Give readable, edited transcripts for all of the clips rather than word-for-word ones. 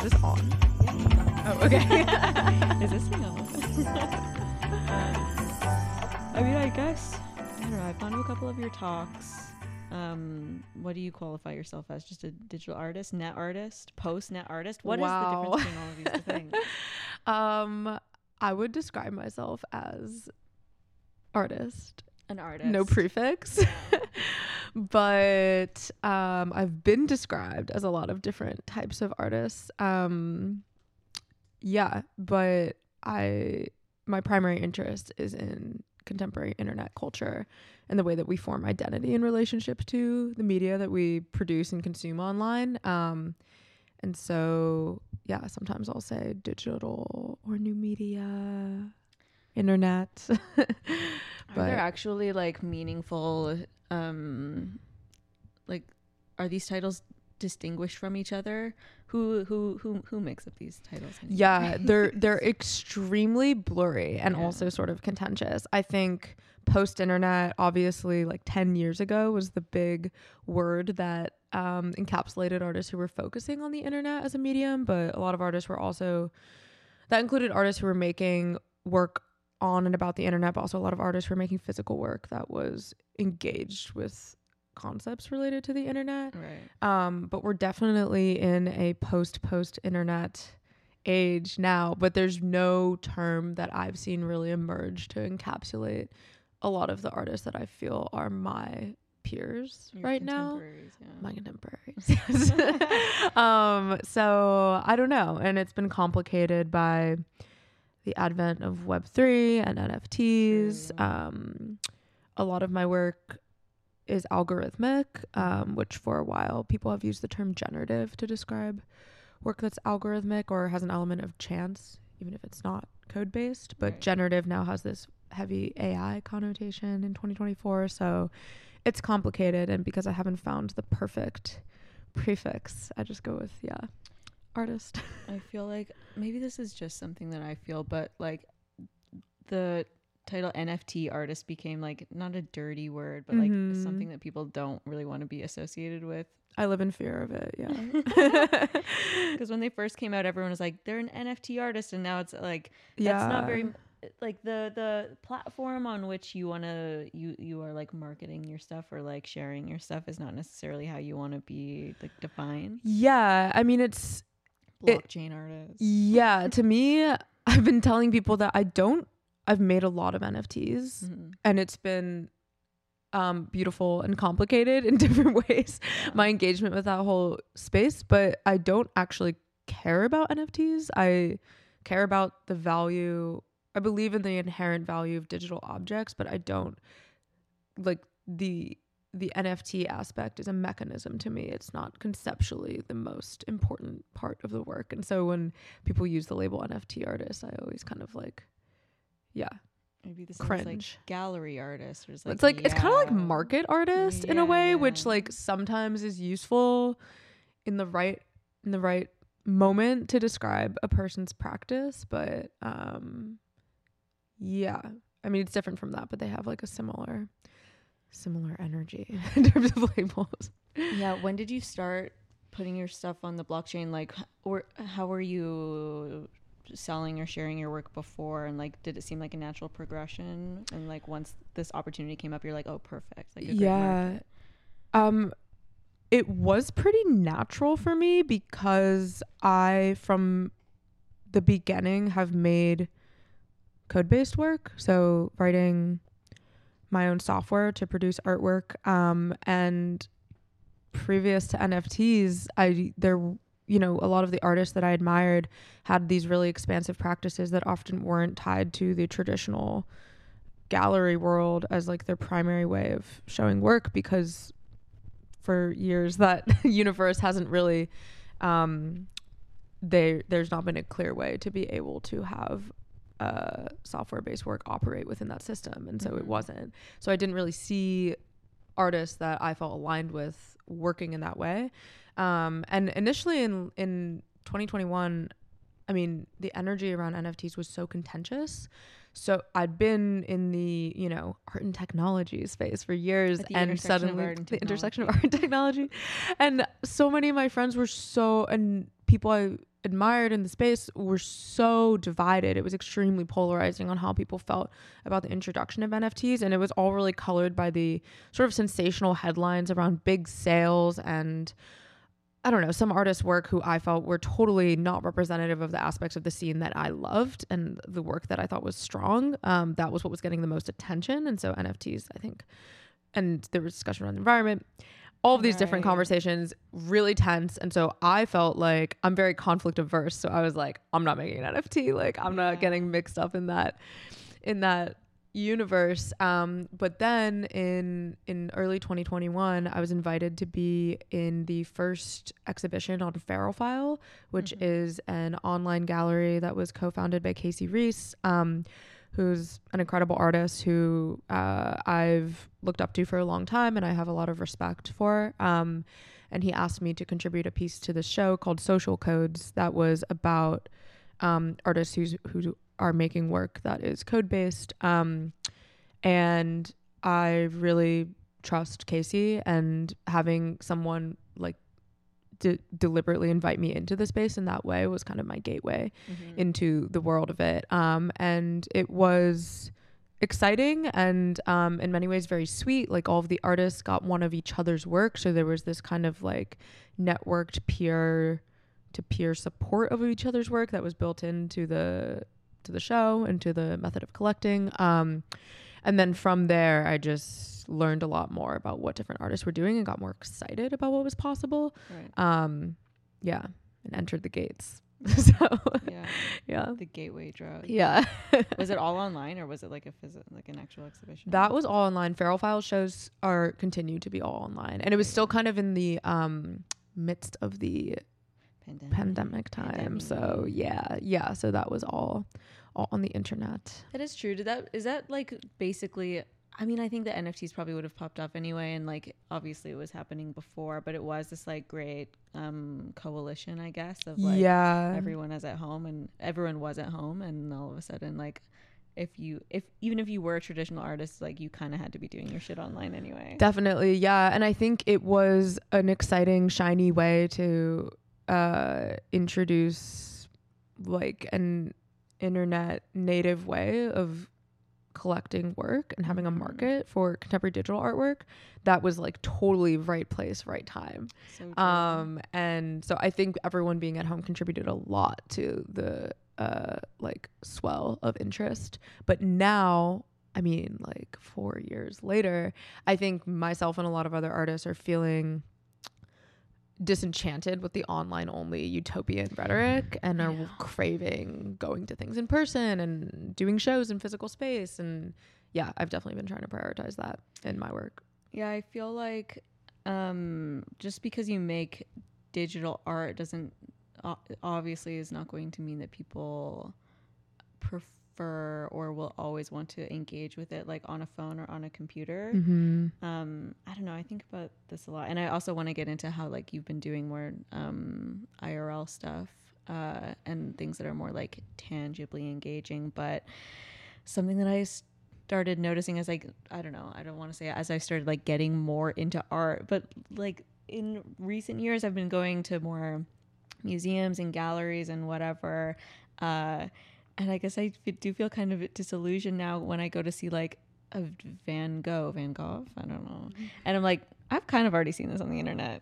this on? Yeah. Oh, okay. Is this thing on? I mean, I guess, I don't know, I've gone to a couple of your talks. What do you qualify yourself as? Just a digital artist, net artist, post-net artist? What is the difference between all of these things? I would describe myself as artist. An artist. No prefix. But I've been described as a lot of different types of artists. Yeah, but my primary interest is in contemporary internet culture and the way that we form identity in relationship to the media that we produce and consume online. And so, yeah, sometimes I'll say digital or new media, internet. Are there actually like meaningful, like, are these titles distinguished from each other? Who makes up these titles anyway? Yeah, they're extremely blurry and also sort of contentious. I think post-internet, obviously, like 10 years ago was the big word that encapsulated artists who were focusing on the internet as a medium, but a lot of artists were also, that included artists who were making work on and about the internet, but also a lot of artists who were making physical work that was engaged with concepts related to the internet. Right. But we're definitely in a post-internet age now, but there's no term that I've seen really emerge to encapsulate a lot of the artists that I feel are my peers right now. Yeah. My contemporaries. Yes. So I don't know. And it's been complicated by the advent of Web3 and NFTs. A lot of my work is algorithmic, which for a while people have used the term generative to describe work that's algorithmic or has an element of chance, even if it's not code-based. But Right. generative now has this heavy AI connotation in 2024. So it's complicated. And because I haven't found the perfect prefix, I just go with, artist. I feel like maybe this is just something that I feel, but like the title NFT artist became like not a dirty word, but like something that people don't really want to be associated with. I live in fear of it. Yeah. Because when they first came out, everyone was like, they're an NFT artist. And now it's like, that's not very, like the platform on which you want to, you are like marketing your stuff or like sharing your stuff is not necessarily how you want to be like defined. Yeah. I mean, it's blockchain artist. Yeah. To me, I've been telling people that I've made a lot of NFTs and it's been beautiful and complicated in different ways, my engagement with that whole space, but I don't actually care about NFTs. I care about the value. I believe in the inherent value of digital objects, but I don't like the NFT aspect is a mechanism to me. It's not conceptually the most important part of the work. And so when people use the label NFT artist, I always kind of like, maybe this cringe. is like gallery artist or It's like it's kind of like market artist in a way, which like sometimes is useful in the right moment to describe a person's practice, but I mean it's different from that, but they have like a similar energy in terms of labels. When did you start putting your stuff on the blockchain? Like, or how were you selling or sharing your work before, and like did it seem like a natural progression, and like once this opportunity came up you're like, oh perfect, like a great market? It was pretty natural for me because I from the beginning have made code-based work, so writing my own software to produce artwork, and previous to NFTs a lot of the artists that I admired had these really expansive practices that often weren't tied to the traditional gallery world as like their primary way of showing work, because for years that universe hasn't really, there's not been a clear way to be able to have software-based work operate within that system. And so it wasn't. So I didn't really see artists that I felt aligned with working in that way. And initially in 2021, I mean, the energy around NFTs was so contentious. So I'd been in the, art and technology space for years, and suddenly the intersection of art and technology. And so many of my friends were people I admired in the space were so divided. It was extremely polarizing on how people felt about the introduction of NFTs, and it was all really colored by the sort of sensational headlines around big sales and, I don't know, some artists' work who I felt were totally not representative of the aspects of the scene that I loved and the work that I thought was strong. That was what was getting the most attention. And so NFTs, I think, and there was discussion around the environment, all of these different conversations, really tense. And so I felt like I'm very conflict averse. So I was like, I'm not making an NFT. Like, I'm not getting mixed up in that universe. But then in early 2021, I was invited to be in the first exhibition on Feralfile, which is an online gallery that was co-founded by Casey Reese, who's an incredible artist who I've looked up to for a long time and I have a lot of respect for. And he asked me to contribute a piece to the show called Social Codes that was about artists who are making work that is code-based. And I really trust Casey, and having someone like deliberately invite me into the space in that way was kind of my gateway into the world of it. And it was exciting and in many ways very sweet. Like, all of the artists got one of each other's work. So there was this kind of like networked peer support of each other's work that was built into the show and to the method of collecting. And then from there, I just learned a lot more about what different artists were doing and got more excited about what was possible. Right. And entered the gates. So the gateway drug. Yeah. Was it all online, or was it like an actual exhibition? That was all online. Feralfile shows continue to be all online, and it was still kind of in the midst of the pandemic time. So so that was all on the internet. That is true. Is that like basically, I mean, I think the NFTs probably would have popped up anyway, and like obviously it was happening before, but it was this like great coalition, I guess, of like everyone is at home, and everyone was at home, and all of a sudden, like, even if you were a traditional artist, like, you kind of had to be doing your shit online anyway. Definitely. Yeah. And I think it was an exciting, shiny way to introduce like an internet native way of collecting work and having a market for contemporary digital artwork that was like totally right place, right time. So and so I think everyone being at home contributed a lot to the like swell of interest. But now, I mean, like 4 years later, I think myself and a lot of other artists are feeling disenchanted with the online only utopian rhetoric and are craving going to things in person and doing shows in physical space. And I've definitely been trying to prioritize that in my work. I feel like just because you make digital art doesn't obviously is not going to mean that people prefer or will always want to engage with it like on a phone or on a computer. I don't know, I think about this a lot, and I also want to get into how like you've been doing more IRL stuff and things that are more like tangibly engaging. But something that I started noticing as I don't want to say as I started like getting more into art, but like in recent years I've been going to more museums and galleries and whatever, and I guess I do feel kind of disillusioned now when I go to see like a Van Gogh, I don't know. And I'm like, I've kind of already seen this on the internet.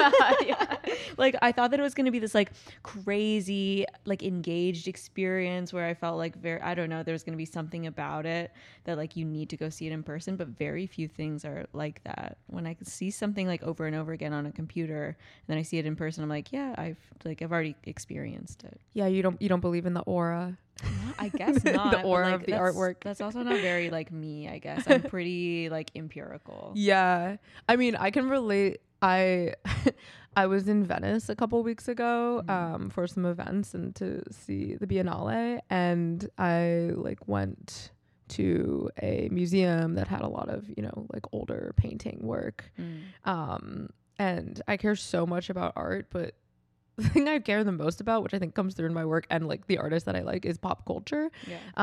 Like, I thought that it was going to be this like crazy, like engaged experience where I felt like I don't know, there's going to be something about it that like you need to go see it in person, but very few things are like that. When I see something like over and over again on a computer and then I see it in person, I'm like, I've already experienced it. Yeah. You don't believe in the aura. I guess not. The aura of the artwork. That's also not very like me, I guess. I'm pretty like empirical. Yeah. I mean, I can relate. I was in Venice a couple weeks ago for some events and to see the Biennale, and I like went to a museum that had a lot of, like older painting work. And I care so much about art, but the thing I care the most about, which I think comes through in my work and like the artists that I like, is pop culture.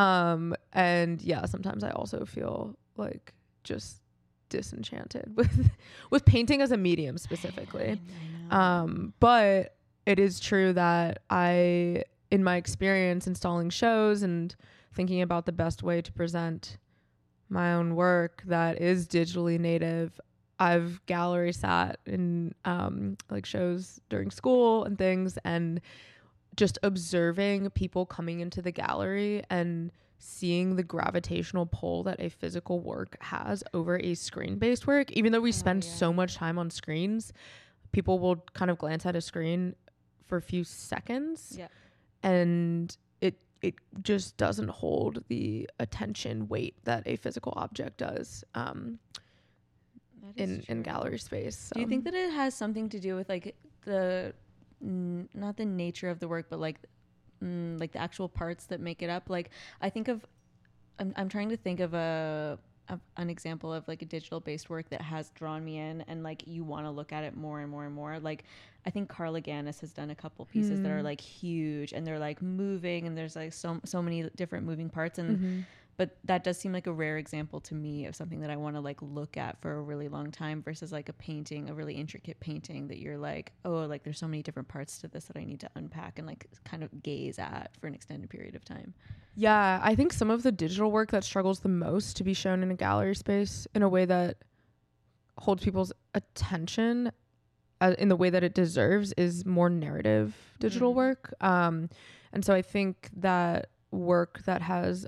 And sometimes I also feel like just disenchanted with painting as a medium specifically. But it is true that in my experience installing shows and thinking about the best way to present my own work that is digitally native, I've gallery sat in like shows during school and things, and just observing people coming into the gallery and seeing the gravitational pull that a physical work has over a screen-based work. Even though we spend so much time on screens, people will kind of glance at a screen for a few seconds, and it just doesn't hold the attention weight that a physical object does in gallery space. So. Do you think that it has something to do with like the not the nature of the work, but like the actual parts that make it up? Like I think of I'm trying to think of an example of like a digital based work that has drawn me in, and like you want to look at it more and more and more. Like I think Carla Ganis has done a couple pieces that are like huge, and they're like moving, and there's like so many different moving parts, and but that does seem like a rare example to me of something that I want to like look at for a really long time, versus like a painting, a really intricate painting that you're like, oh, like there's so many different parts to this that I need to unpack and like kind of gaze at for an extended period of time. Yeah, I think some of the digital work that struggles the most to be shown in a gallery space in a way that holds people's attention in the way that it deserves is more narrative digital work. And so I think that work that has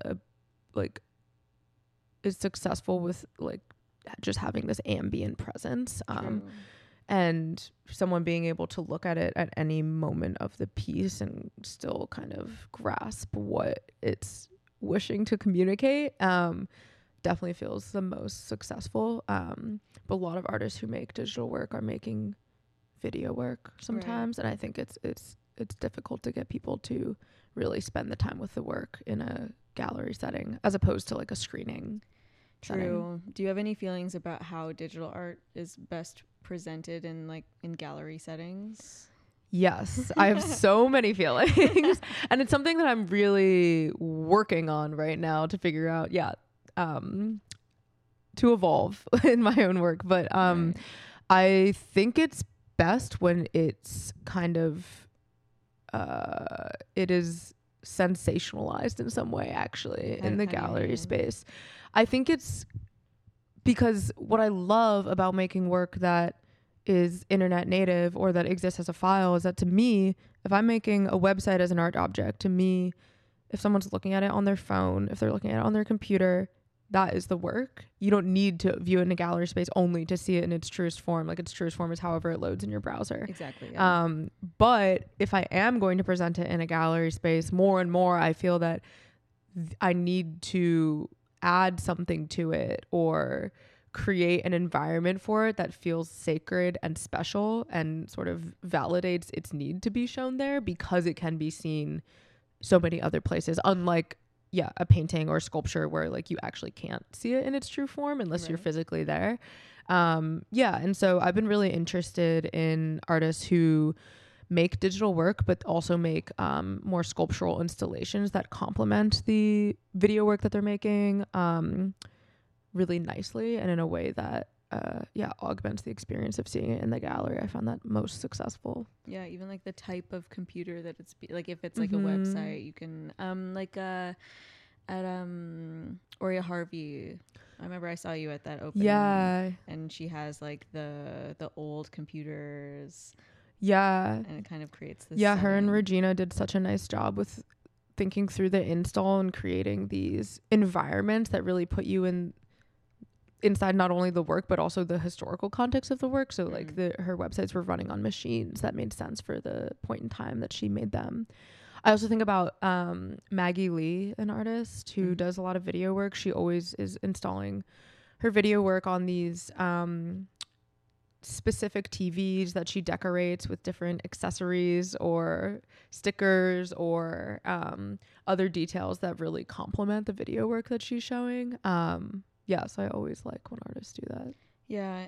is successful with like just having this ambient presence, and someone being able to look at it at any moment of the piece and still kind of grasp what it's wishing to communicate, definitely feels the most successful. But a lot of artists who make digital work are making video work sometimes, and I think it's difficult to get people to really spend the time with the work in a gallery setting as opposed to like a screening setting. Do you have any feelings about how digital art is best presented in gallery settings? Yes, I have so many feelings, and it's something that I'm really working on right now to figure out, to evolve in my own work. But I think it's best when it's kind of it is sensationalized in some way, actually, in the gallery space. I think it's because what I love about making work that is internet native or that exists as a file is that, to me, if I'm making a website as an art object, to me, if someone's looking at it on their phone, if they're looking at it on their computer, that is the work. You don't need to view it in a gallery space only to see it in its truest form. Like, its truest form is however it loads in your browser. Exactly. Yeah. But if I am going to present it in a gallery space, more and more I feel that I need to add something to it or create an environment for it that feels sacred and special and sort of validates its need to be shown there, because it can be seen so many other places, unlike a painting or sculpture where like you actually can't see it in its true form unless you're physically there. And so I've been really interested in artists who make digital work but also make more sculptural installations that complement the video work that they're making really nicely and in a way that augments the experience of seeing it in the gallery. I found that most successful. Yeah, even like the type of computer that it's like, if it's like a website, you can at Oria Harvey, I remember I saw you at that opening. Yeah. And she has like the old computers. Yeah. And it kind of creates this setting. Her and Regina Regina did such a nice job with thinking through the install and creating these environments that really put you inside not only the work but also the historical context of the work. So like her websites were running on machines that made sense for the point in time that she made them. I also think about Maggie Lee, an artist who does a lot of video work. She always is installing her video work on these specific TVs that she decorates with different accessories or stickers or other details that really complement the video work that she's showing. So I always like when artists do that. Yeah,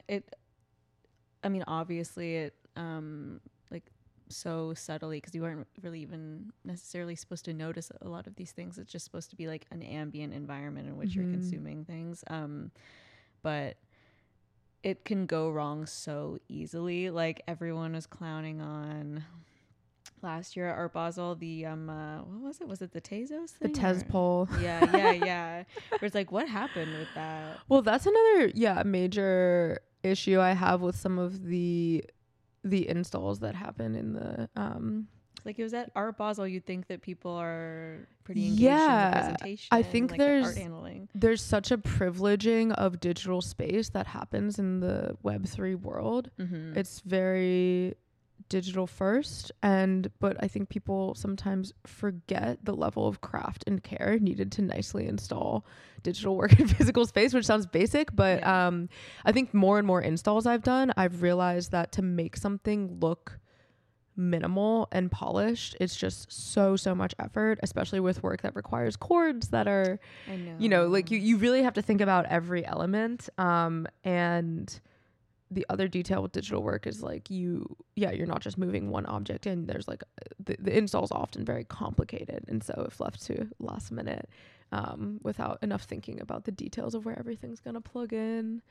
obviously it like so subtly, because you aren't really even necessarily supposed to notice a lot of these things. It's just supposed to be like an ambient environment in which you're consuming things. But it can go wrong so easily. Like, everyone was clowning on last year at Art Basel, the what was it? Was it the Tezos The thing? Tez or- poll. Yeah. Where it's like, what happened with that? Well, that's another major issue I have with some of the installs that happen in the Like it was at Art Basel, you'd think that people are pretty engaged Yeah, in the presentation. I think and, like, the there's- art handling. there's such a privileging of digital space that happens in the Web3 world. Mm-hmm. It's very digital first, but I think people sometimes forget the level of craft and care needed to nicely install digital work in physical space, which sounds basic, but I think more and more installs I've done, I've realized that to make something look minimal and polished, it's just so much effort, especially with work that requires chords that are, I know. you know, like you really have to think about every element. And the other detail with digital work is like you're not just moving one object in. There's like the install is often very complicated, and so if left to last minute without enough thinking about the details of where everything's gonna plug in,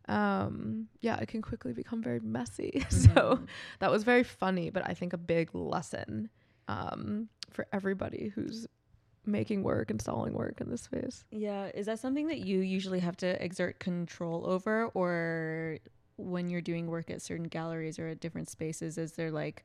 it can quickly become very messy. So that was very funny, but I think a big lesson for everybody who's making work, installing work in this space. Yeah. Is that something that you usually have to exert control over, or when you're doing work at certain galleries or at different spaces, is there like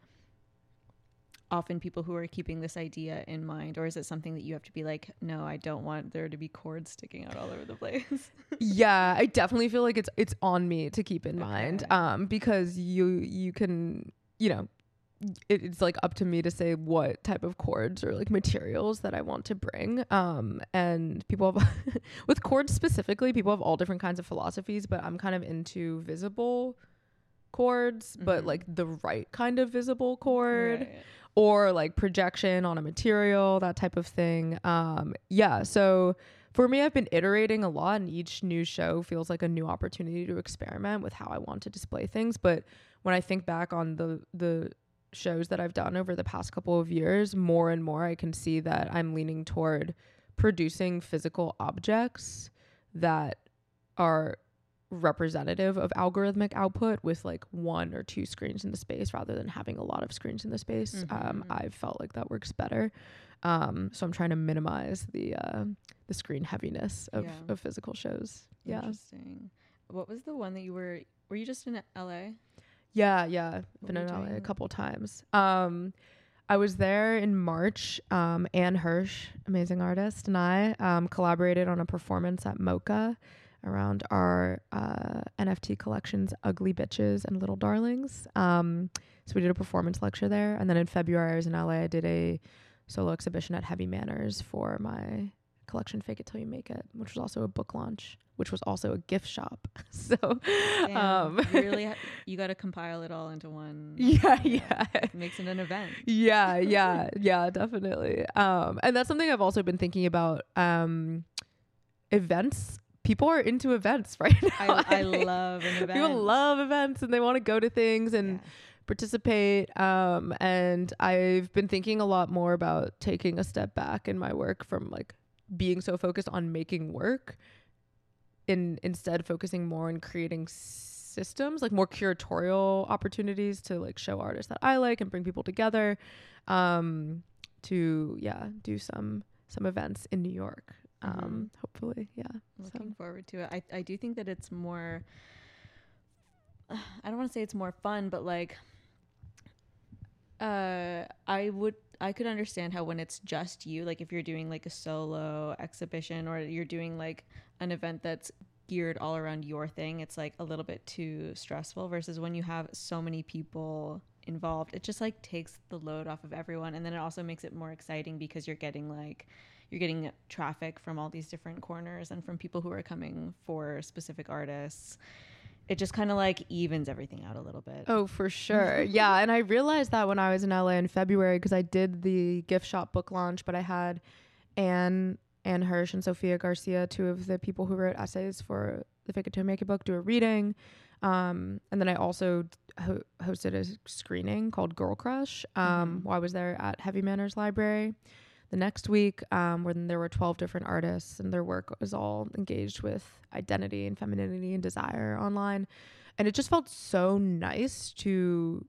often people who are keeping this idea in mind, or is it something that you have to be like, no, I don't want there to be cords sticking out all over the place? Yeah, I definitely feel like it's on me to keep in mind, because you can, you know, it's like up to me to say what type of chords or like materials that I want to bring. And people have with chords specifically, people have all different kinds of philosophies, but I'm kind of into visible chords, but like the right kind of visible chord. Right. Or like projection on a material, that type of thing. So for me, I've been iterating a lot, and each new show feels like a new opportunity to experiment with how I want to display things. But when I think back on the shows that I've done over the past couple of years, more and more I can see that I'm leaning toward producing physical objects that are representative of algorithmic output with like one or two screens in the space rather than having a lot of screens in the space. I've felt like that works better. So I'm trying to minimize the screen heaviness of physical shows. Yeah. Interesting. What was the one that were you just in LA? Yeah. I've been in LA a couple times. I was there in March. Anne Hirsch, amazing artist, and I collaborated on a performance at MoCA around our NFT collections, Ugly Bitches and Little Darlings. So we did a performance lecture there. And then in February, I was in LA. I did a solo exhibition at Heavy Manners for my collection, Fake It Till You Make It, which was also a book launch, which was also a gift shop. So you got to compile it all into one. Yeah. Makes it an event. Yeah, definitely. And that's something I've also been thinking about. Events. People are into events right now. I love an event. People love events and they want to go to things and participate. And I've been thinking a lot more about taking a step back in my work from like being so focused on making work instead focusing more on creating systems, like more curatorial opportunities to like show artists that I like and bring people together to do some events in New York. Hopefully. Looking forward to it. I do think that it's more, I don't want to say it's more fun, but like, I could understand how when it's just you, like if you're doing like a solo exhibition or you're doing like an event that's geared all around your thing, it's like a little bit too stressful versus when you have so many people involved, it just like takes the load off of everyone. And then it also makes it more exciting because you're getting traffic from all these different corners and from people who are coming for specific artists. It just kind of like evens everything out a little bit. Oh, for sure. Yeah. And I realized that when I was in LA in February, because I did the gift shop book launch, but I had Anne Hirsch and Sophia Garcia, two of the people who wrote essays for the Fake It Till You Make It book, do a reading. And then I also hosted a screening called Girl Crush while I was there at Heavy Manners Library. The next week, when there were 12 different artists and their work was all engaged with identity and femininity and desire online. And it just felt so nice to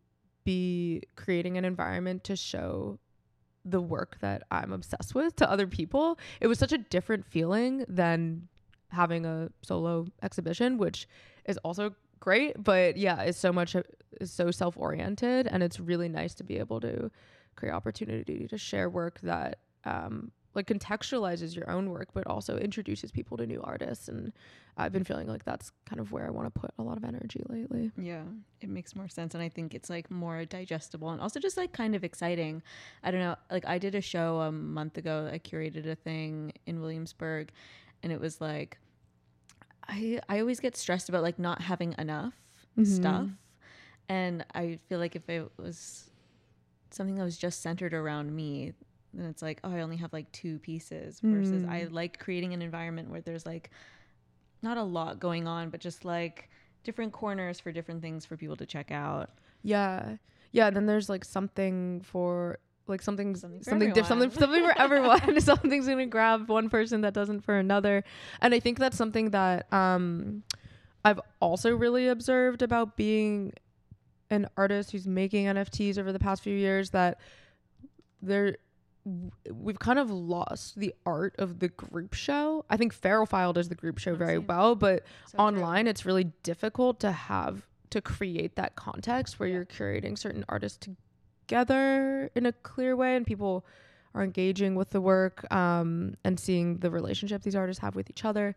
be creating an environment to show the work that I'm obsessed with to other people. It was such a different feeling than having a solo exhibition, which is also great, but yeah, it's so self-oriented, and it's really nice to be able to create opportunity to share work that like contextualizes your own work, but also introduces people to new artists. And I've been feeling like that's kind of where I want to put a lot of energy lately. Yeah, it makes more sense. And I think it's like more digestible and also just like kind of exciting. I don't know. Like I did a show a month ago. I curated a thing in Williamsburg, and it was like, I always get stressed about like not having enough stuff. And I feel like if it was something that was just centered around me, then it's like, oh, I only have like 2 pieces versus I like creating an environment where there's like not a lot going on, but just like different corners for different things for people to check out. Yeah. And then there's like something for like something for everyone. Something's gonna grab one person that doesn't for another. And I think that's something that I've also really observed about being an artist who's making NFTs over the past few years, that we've kind of lost the art of the group show. I think Feralfile does the group show very well, but online it's really difficult to create that context where you're curating certain artists together in a clear way, and people are engaging with the work and seeing the relationship these artists have with each other.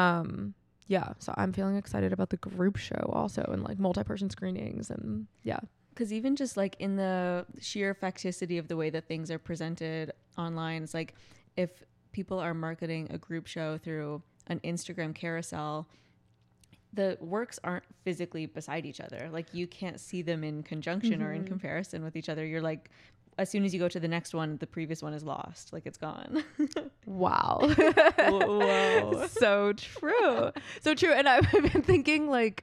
So I'm feeling excited about the group show also, and like multi-person screenings, and because even just like in the sheer facticity of the way that things are presented online, it's like if people are marketing a group show through an Instagram carousel, the works aren't physically beside each other. Like you can't see them in conjunction or in comparison with each other. You're like, as soon as you go to the next one, the previous one is lost. Like it's gone. Wow. Whoa. So true. And I've been thinking like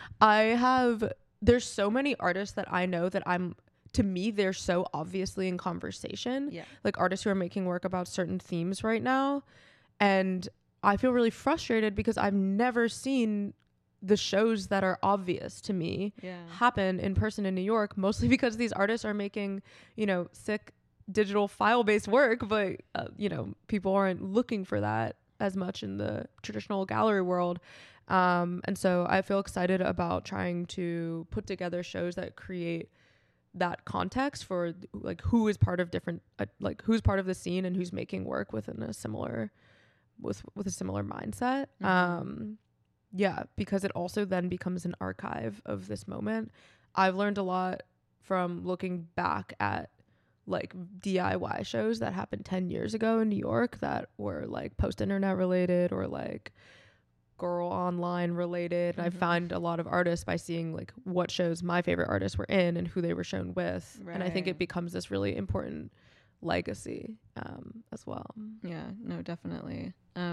there's so many artists that I know that to me, they're so obviously in conversation. Yeah. Like artists who are making work about certain themes right now. And I feel really frustrated because I've never seen the shows that are obvious to me happen in person in New York, mostly because these artists are making, sick digital file-based work, but, people aren't looking for that as much in the traditional gallery world. And so I feel excited about trying to put together shows that create that context for like who is part of different, who's part of the scene and who's making work within a similar, with a similar mindset. Because it also then becomes an archive of this moment. I've learned a lot from looking back at like DIY shows that happened 10 years ago in New York that were like post-internet related or like girl online related. And I found a lot of artists by seeing like what shows my favorite artists were in and who they were shown with. Right. And I think it becomes this really important legacy as well. Yeah, no, definitely.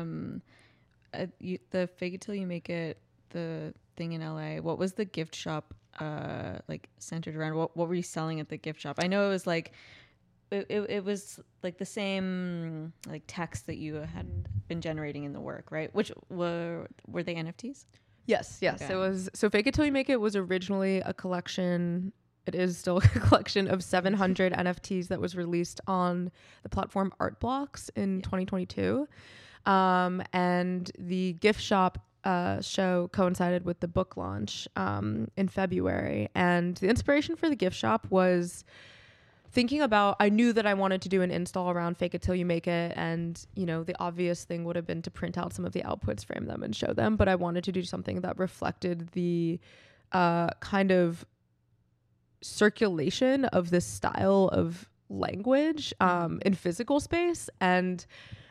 The Fake It Till You Make It, the thing in LA, what was the gift shop like centered around? What were you selling at the gift shop? I know it was like it was like the same like text that you had been generating in the work, right? Which were they NFTs? Yes. Okay. It was. So Fake It Till You Make It was originally a collection. It is still a collection of 700 NFTs that was released on the platform Art Blocks in 2022. And the gift shop show coincided with the book launch in February. And the inspiration for the gift shop was thinking about, I knew that I wanted to do an install around Fake It Till You Make It. And, the obvious thing would have been to print out some of the outputs, frame them, and show them. But I wanted to do something that reflected the kind of circulation of this style of language in physical space. And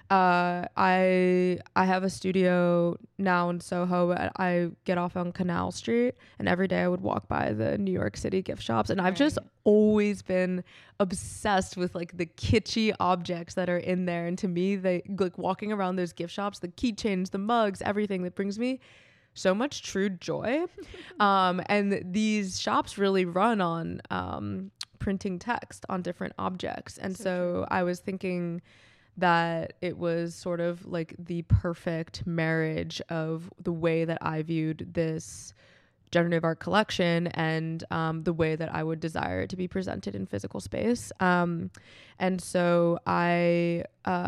I have a studio now in Soho. I get off on Canal Street, and every day I would walk by the New York City gift shops, and I've just always been obsessed with like the kitschy objects that are in there. And to me, they like walking around those gift shops, the keychains, the mugs, everything that brings me so much true joy. And these shops really run on printing text on different objects. And so I was thinking that it was sort of like the perfect marriage of the way that I viewed this generative art collection and the way that I would desire it to be presented in physical space. And so I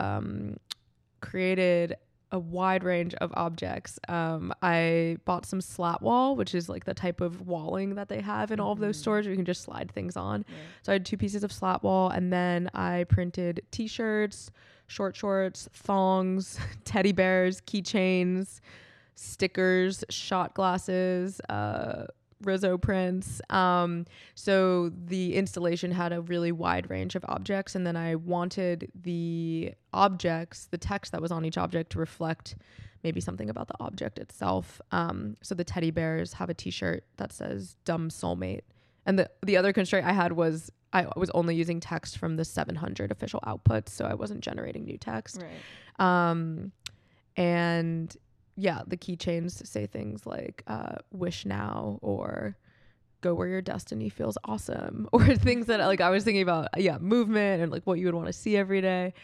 created a wide range of objects. I bought some slat wall, which is like the type of walling that they have in all of those stores where you can just slide things on. Yeah. So I had 2 pieces of slat wall, and then I printed t-shirts, short shorts, thongs, teddy bears, keychains, stickers, shot glasses, Rizzo prints. So the installation had a really wide range of objects, and then I wanted the objects, the text that was on each object, to reflect maybe something about the object itself. So the teddy bears have a t-shirt that says "Dumb Soulmate," and the other constraint I had was I was only using text from the 700 official outputs, so I wasn't generating new text. Right. And yeah, the keychains say things like "Wish now" or "Go where your destiny feels awesome," or things that like I was thinking about, movement and like what you would want to see every day.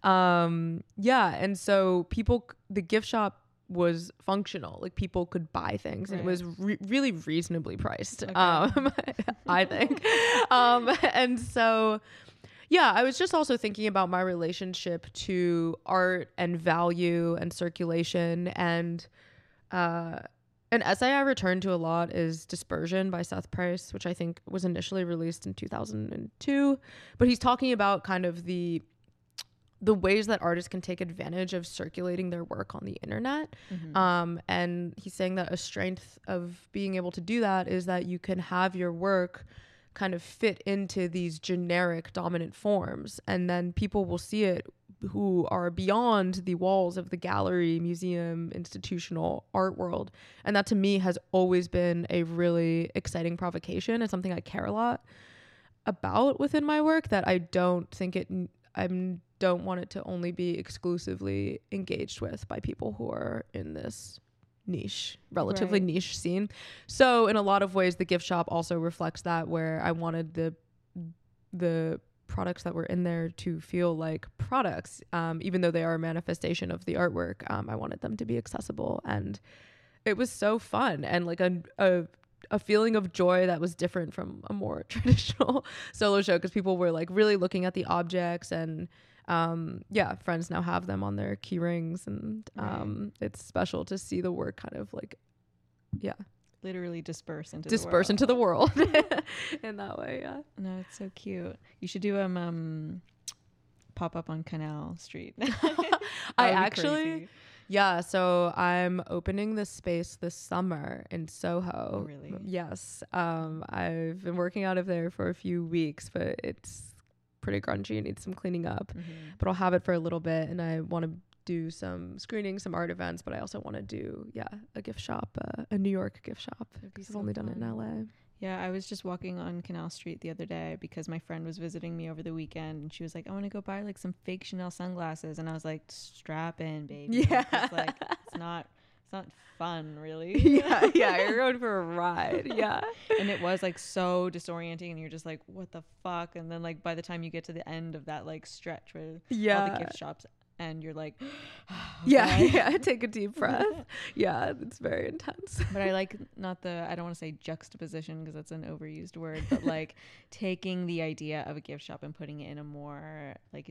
And so the gift shop was functional. Like people could buy things, and it was really reasonably priced. Okay. I think. And so. Yeah, I was just also thinking about my relationship to art and value and circulation, and an essay I return to a lot is Dispersion by Seth Price, which I think was initially released in 2002. But he's talking about kind of the ways that artists can take advantage of circulating their work on the internet. And he's saying that a strength of being able to do that is that you can have your work kind of fit into these generic dominant forms, and then people will see it who are beyond the walls of the gallery, museum, institutional art world. And that to me has always been a really exciting provocation. It's something I care a lot about within my work, that I don't want it to only be exclusively engaged with by people who are in this relatively niche scene. So in a lot of ways, the gift shop also reflects that, where I wanted the products that were in there to feel like products, even though they are a manifestation of the artwork. I wanted them to be accessible, and it was so fun and like a feeling of joy that was different from a more traditional solo show, because people were like really looking at the objects, and friends now have them on their key rings, and it's special to see the work kind of like literally disperse into the world in that way. No, it's so cute. You should do pop up on Canal Street. I actually so I'm opening this space this summer in Soho. Oh, really? Yes. I've been working out of there for a few weeks, but it's pretty grungy and needs some cleaning up. But I'll have it for a little bit, and I want to do some screenings, some art events, but I also want to do a gift shop, a New York gift shop, because I've only done it in LA. Yeah, I was just walking on Canal Street the other day because my friend was visiting me over the weekend, and she was like, I want to go buy like some fake Chanel sunglasses, and I was like, strap in, baby. Yeah. It's like it's not fun, really. You're going for a ride. Yeah. And it was like so disorienting, and you're just like, what the fuck? And then like by the time you get to the end of that like stretch where all the gift shops, and you're like, okay. Take a deep breath. Yeah, it's very intense. But I like I don't want to say juxtaposition because that's an overused word, but like taking the idea of a gift shop and putting it in a more like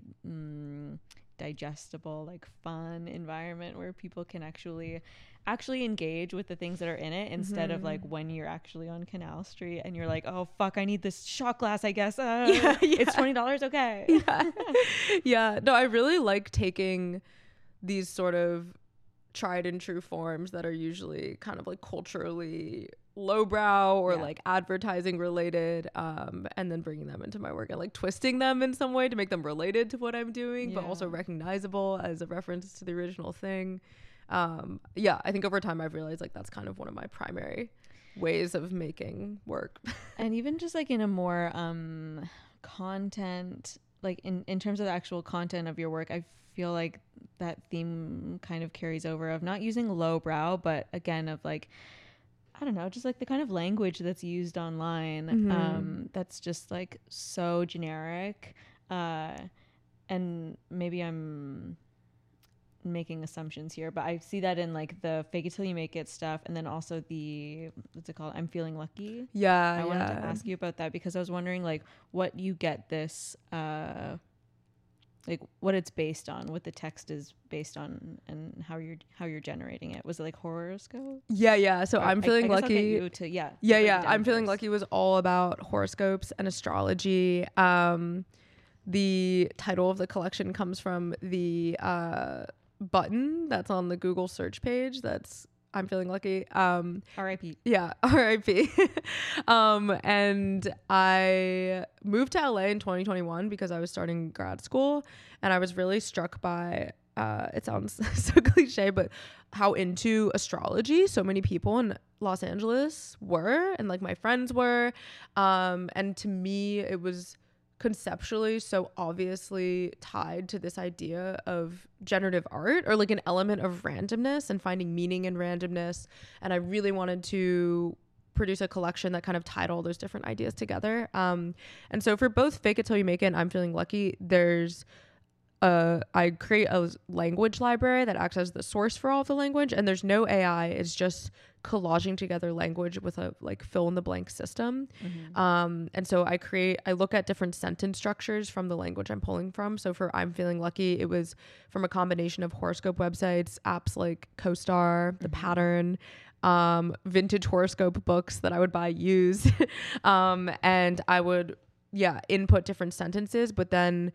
digestible, like fun environment where people can actually engage with the things that are in it, instead of like when you're actually on Canal Street and you're like, oh fuck, I need this shot glass, I guess. It's $20. Okay. No, I really like taking these sort of tried and true forms that are usually kind of like culturally lowbrow or like advertising related, and then bringing them into my work and like twisting them in some way to make them related to what I'm doing, but also recognizable as a reference to the original thing. I think over time I've realized like that's kind of one of my primary ways of making work. And even just like in a more content, like in terms of the actual content of your work, I feel like that theme kind of carries over of not using lowbrow, but again of like, I don't know, just like the kind of language that's used online, that's just like so generic, and maybe I'm making assumptions here, but I see that in like the fake it till you make it stuff, and then also the, what's it called, I'm feeling lucky. I wanted to ask you about that because I was wondering like what you get this like what it's based on, what the text is based on, and how you're generating it. Was it like horoscope? Yeah. So I'm feeling lucky. I'm feeling first. lucky was all about horoscopes and astrology. The title of the collection comes from the button that's on the Google search page. That's I'm feeling lucky. R.I.P. Yeah, R.I.P. And I moved to LA in 2021 because I was starting grad school, and I was really struck by it sounds so cliche, but how into astrology so many people in Los Angeles were, and like my friends were. And to me, it was conceptually so obviously tied to this idea of generative art, or like an element of randomness and finding meaning in randomness. And I really wanted to produce a collection that kind of tied all those different ideas together. And so for both Fake It Till You Make It and I'm Feeling Lucky, there's I create a language library that acts as the source for all of the language, and there's no AI. It's just collaging together language with a like fill in the blank system. And so I look at different sentence structures from the language I'm pulling from. So for I'm Feeling Lucky, it was from a combination of horoscope websites, apps like CoStar, The Pattern, vintage horoscope books that I would buy used. And I would input different sentences, but then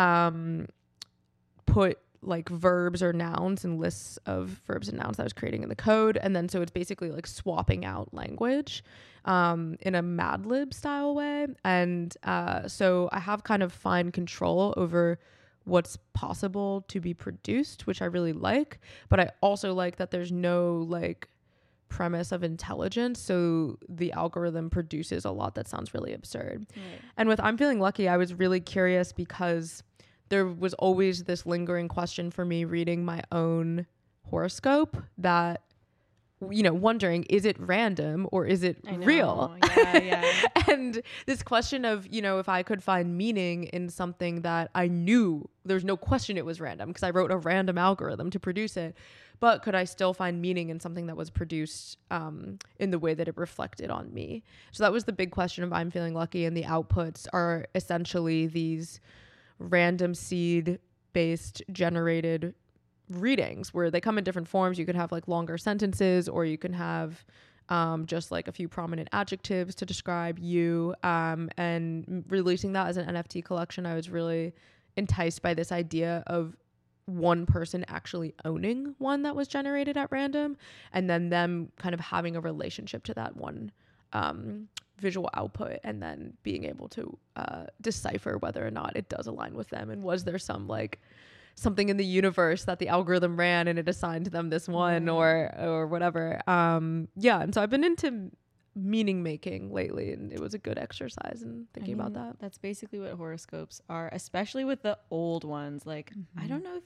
put like verbs or nouns and lists of verbs and nouns that I was creating in the code. And then so it's basically like swapping out language in a Mad Lib style way. And so I have kind of fine control over what's possible to be produced, which I really like. But I also like that there's no like premise of intelligence, so the algorithm produces a lot that sounds really absurd. Right. And with I'm Feeling Lucky, I was really curious because there was always this lingering question for me reading my own horoscope that, you know, wondering, is it random or is it real? Yeah. And this question of, you know, if I could find meaning in something that I knew there's no question it was random because I wrote a random algorithm to produce it, but could I still find meaning in something that was produced in the way that it reflected on me? So that was the big question of I'm Feeling Lucky, and the outputs are essentially these random seed based generated readings where they come in different forms. You could have like longer sentences, or you can have just like a few prominent adjectives to describe you. And releasing that as an NFT collection, I was really enticed by this idea of one person actually owning one that was generated at random, and then them kind of having a relationship to that one visual output, and then being able to decipher whether or not it does align with them, and was there some like something in the universe that the algorithm ran and it assigned to them this one or whatever. And so I've been into meaning making lately, and it was a good exercise in thinking about that. That's basically what horoscopes are, especially with the old ones. Like I don't know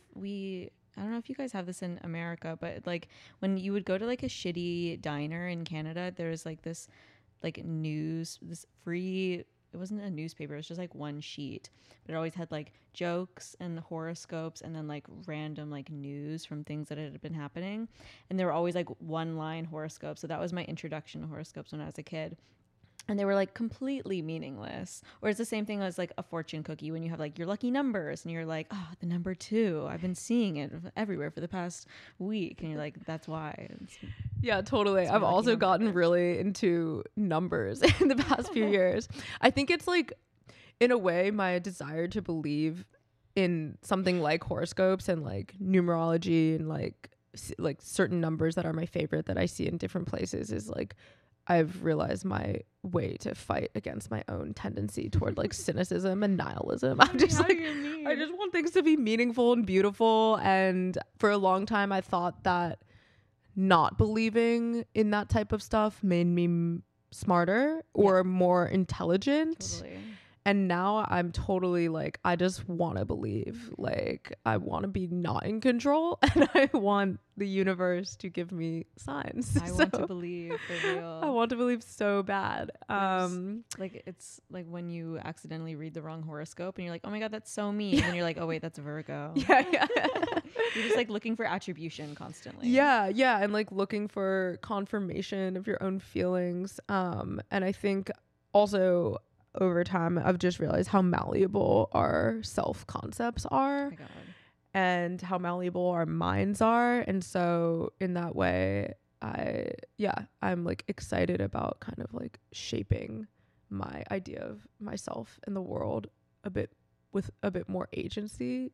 if you guys have this in America, but like when you would go to like a shitty diner in Canada, there's like this like this free, it wasn't a newspaper, it was just like one sheet, but it always had like jokes and horoscopes and then like random like news from things that had been happening, and they were always like one line horoscopes. So that was my introduction to horoscopes when I was a kid. And they were like completely meaningless. Or it's the same thing as like a fortune cookie when you have like your lucky numbers and you're like, oh, the number 2. I've been seeing it everywhere for the past week. And you're like, that's why. Yeah, totally. I've also gotten really into numbers in the past few years. I think it's like, in a way, my desire to believe in something like horoscopes and like numerology and like certain numbers that are my favorite that I see in different places is like, I've realized my way to fight against my own tendency toward like cynicism and nihilism. I'm just like, I just want things to be meaningful and beautiful. And for a long time, I thought that not believing in that type of stuff made me smarter or more intelligent. Totally. And now I'm totally like, I just want to believe. Like, I want to be not in control, and I want the universe to give me signs. I want to believe, for real. I want to believe so bad. Like, it's like when you accidentally read the wrong horoscope and you're like, oh my God, that's so mean. And you're like, oh wait, that's a Virgo. Yeah. You're just like looking for attribution constantly. Yeah. And like looking for confirmation of your own feelings. And I think also over time, I've just realized how malleable our self concepts are. Oh my God. And how malleable our minds are. And so in that way, I'm like excited about kind of like shaping my idea of myself and the world with a bit more agency.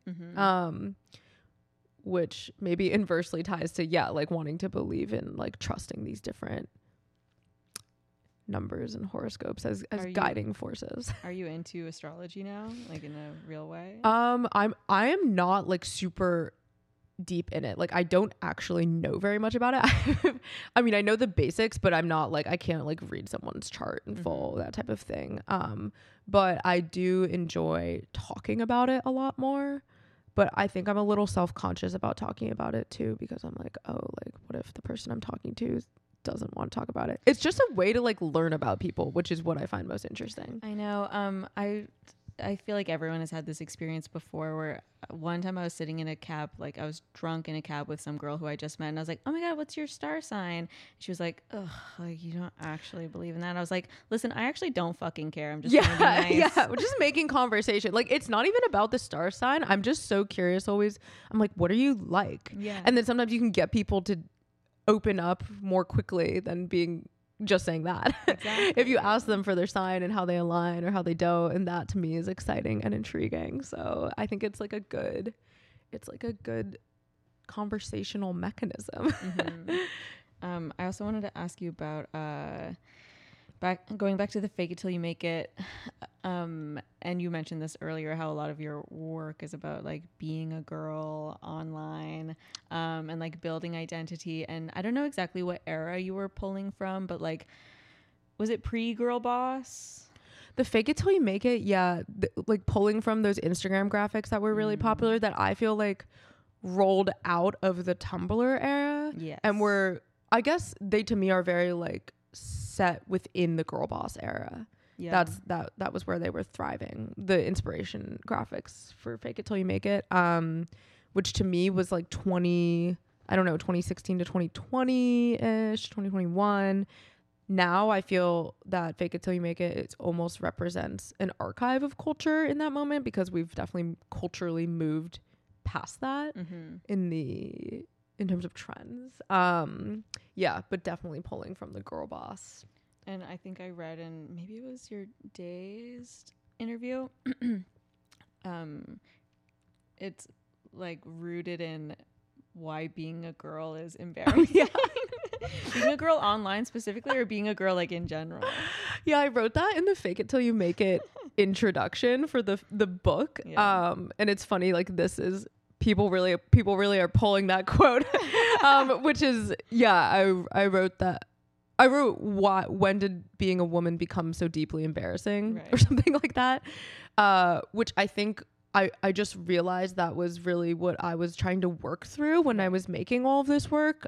Which maybe inversely ties to, like wanting to believe in like trusting these different numbers and horoscopes as guiding forces. Are you into astrology now, like in a real way? I am not like super deep in it. Like I don't actually know very much about it. I mean, I know the basics, but I'm not like, I can't like read someone's chart in full, that type of thing. But I do enjoy talking about it a lot more. But I think I'm a little self-conscious about talking about it too, because I'm like, oh, like what if the person I'm talking to doesn't want to talk about it? It's just a way to like learn about people, which is what I find most interesting. I know. I feel like everyone has had this experience before where one time I was sitting in a cab, like I was drunk in a cab with some girl who I just met, and I was like, oh my God, what's your star sign? And she was like, ugh, like you don't actually believe in that. I was like, listen, I actually don't fucking care. I'm just trying to be nice. Yeah, we're just making conversation. Like it's not even about the star sign. I'm just so curious always. I'm like, what are you like? Yeah. And then sometimes you can get people to open up more quickly than being just saying that. Exactly. If you ask them for their sign and how they align or how they don't, and that to me is exciting and intriguing. So I think it's like a good conversational mechanism. I also wanted to ask you about going back to the fake it till you make it. And you mentioned this earlier, how a lot of your work is about like being a girl online, and like building identity. And I don't know exactly what era you were pulling from, but like, was it pre-Girl Boss? The fake it till you make it, like pulling from those Instagram graphics that were really popular that I feel like rolled out of the Tumblr era. Yes. And I guess they to me are very like set within the Girl Boss era. Yeah. That was where they were thriving. The inspiration graphics for Fake It Till You Make It, which to me was like 2016 to 2020-ish, 2021. Now I feel that Fake It Till You Make It almost represents an archive of culture in that moment, because we've definitely culturally moved past that in terms of trends. But definitely pulling from the Girl Boss. And I think I read in, maybe it was your Dazed interview, it's like rooted in why being a girl is embarrassing. Being a girl online specifically, or being a girl like in general? Yeah, I wrote that in the Fake It Till You Make It introduction for the book. Yeah. And it's funny, like this is people really are pulling that quote, which is, I wrote that. I wrote, when did being a woman become so deeply embarrassing, right, or something like that, which I think I just realized that was really what I was trying to work through when I was making all of this work.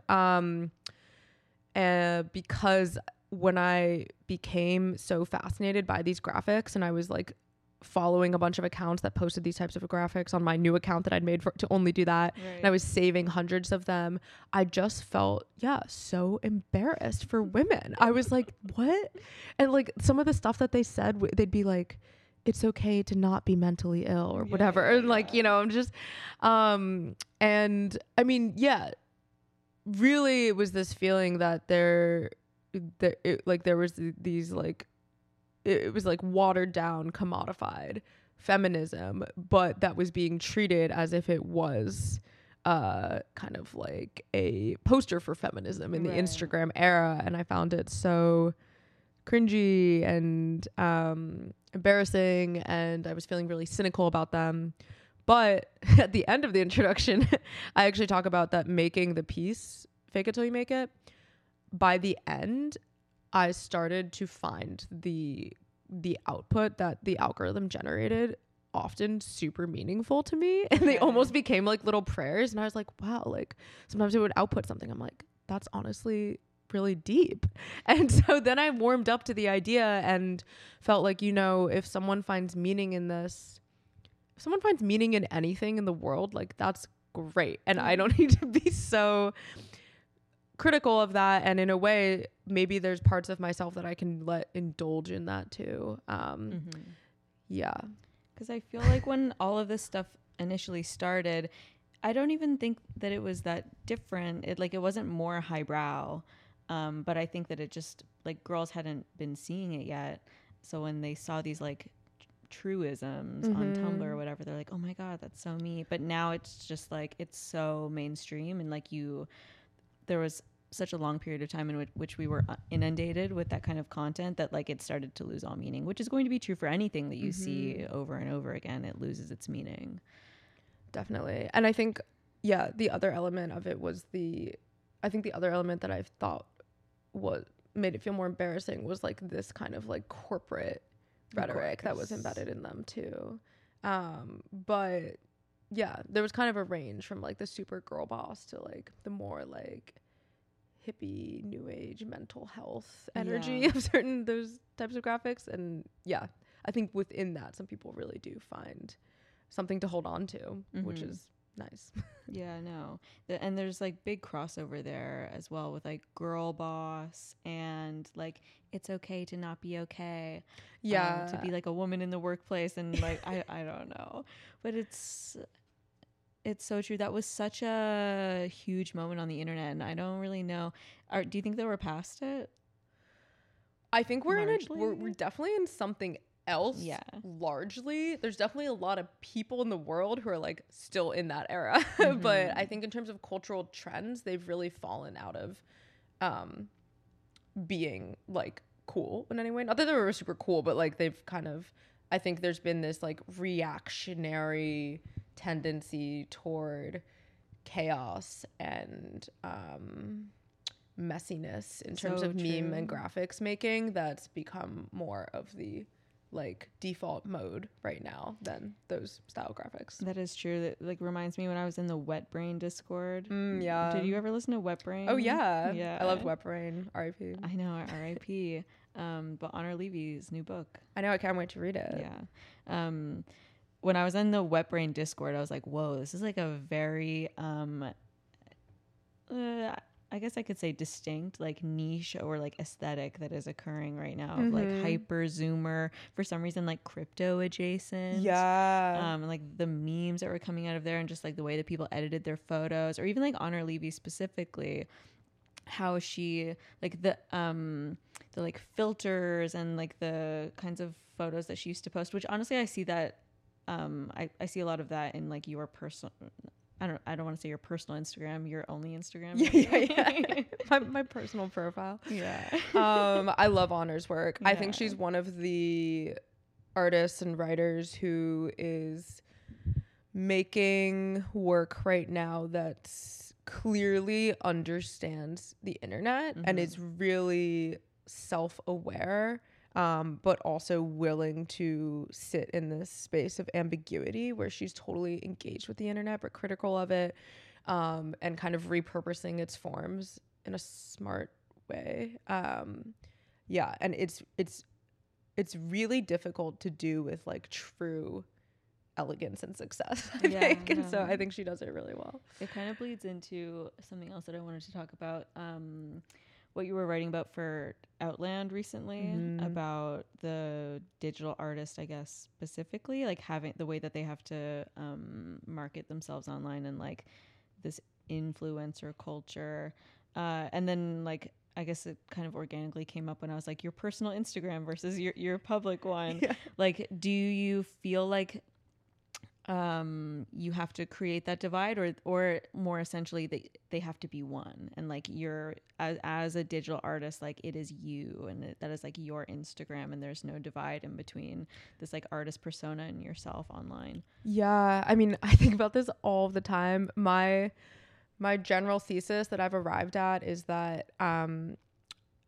Because when I became so fascinated by these graphics, and I was like following a bunch of accounts that posted these types of graphics on my new account that I'd made to only do that, and I was saving hundreds of them, I just felt so embarrassed for women. I was like, what? And like some of the stuff that they said, they'd be like, it's okay to not be mentally ill or whatever, and like, you know, I'm just and I mean, really it was this feeling that there was these like, it was like watered down, commodified feminism, but that was being treated as if it was kind of like a poster for feminism in the Instagram era. And I found it so cringy and embarrassing, and I was feeling really cynical about them. But at the end of the introduction, I actually talk about that making the piece, Fake It Till You Make It. By the end, I started to find the the output that the algorithm generated often super meaningful to me, and they almost became like little prayers. And I was like, wow, like sometimes it would output something, I'm like, that's honestly really deep. And so then I warmed up to the idea and felt like, you know, if someone finds meaning in this, if someone finds meaning in anything in the world, like that's great. And I don't need to be so critical of that. And in a way, maybe there's parts of myself that I can let indulge in that too. Yeah. Because I feel like when all of this stuff initially started, I don't even think that it was that different. It wasn't more highbrow. But I think that it just, like, girls hadn't been seeing it yet. So when they saw these like truisms on Tumblr or whatever, they're like, oh my God, that's so me. But now it's just like, it's so mainstream. And like there was such a long period of time in which we were inundated with that kind of content that like it started to lose all meaning, which is going to be true for anything that you see over and over again. It loses its meaning. Definitely. And I think, yeah, the other element of it was the other element that I thought was made it feel more embarrassing was like this kind of like corporate rhetoric that was embedded in them too. But yeah, there was kind of a range from like the super girl boss to like the more like hippie new age mental health energy of certain those types of graphics. And yeah, I think within that some people really do find something to hold on to, which is nice. Yeah, no. And there's like big crossover there as well with like girl boss and like it's okay to not be okay. Yeah. To be like a woman in the workplace and like I don't know. But it's so true. That was such a huge moment on the internet and I don't really know. Do you think that we're past it? I think we're we're definitely in something else. Yeah. Largely. There's definitely a lot of people in the world who are like still in that era. But I think in terms of cultural trends, they've really fallen out of being like cool in any way. Not that they were super cool, but like they've kind of, I think there's been this like reactionary tendency toward chaos and messiness in terms of meme and graphics making that's become more of the like default mode right now than those style graphics. That is true. That like reminds me when I was in the Wetbrain Discord. Yeah. Did you ever listen to Wetbrain? Oh yeah. Yeah. I loved Wetbrain. R.I.P. I know, R.I.P. But Honor Levy's new book. I know. I can't wait to read it. Yeah. When I was in the Wetbrain Discord, I was like, whoa, this is like a very I guess I could say distinct, like niche or like aesthetic that is occurring right now, of like hyper zoomer, for some reason like crypto adjacent. Yeah. Like the memes that were coming out of there and just like the way that people edited their photos, or even like Honor Levy specifically, how she like the like filters and like the kinds of photos that she used to post, which honestly I see that I see a lot of that in like your personal, I don't want to say your personal Instagram, your only Instagram. Yeah. my personal profile. Yeah. I love Honor's work. Yeah. I think she's one of the artists and writers who is making work right now that clearly understands the internet and is really self-aware, but also willing to sit in this space of ambiguity where she's totally engaged with the internet but critical of it, and kind of repurposing its forms in a smart way. Yeah, and it's really difficult to do with like true elegance and success, I think. And so I think she does it really well. It kind of bleeds into something else that I wanted to talk about. What you were writing about for Outland recently, about the digital artist, I guess, specifically, like having the way that they have to market themselves online and like this influencer culture. And then like, I guess it kind of organically came up when I was like, your personal Instagram versus your public one. Yeah. Like, do you feel like you have to create that divide, or more essentially they have to be one, and like you're as a digital artist, like it is you, and that is like your Instagram, and there's no divide in between this like artist persona and yourself online? Yeah, I mean, I think about this all the time. My general thesis that I've arrived at is that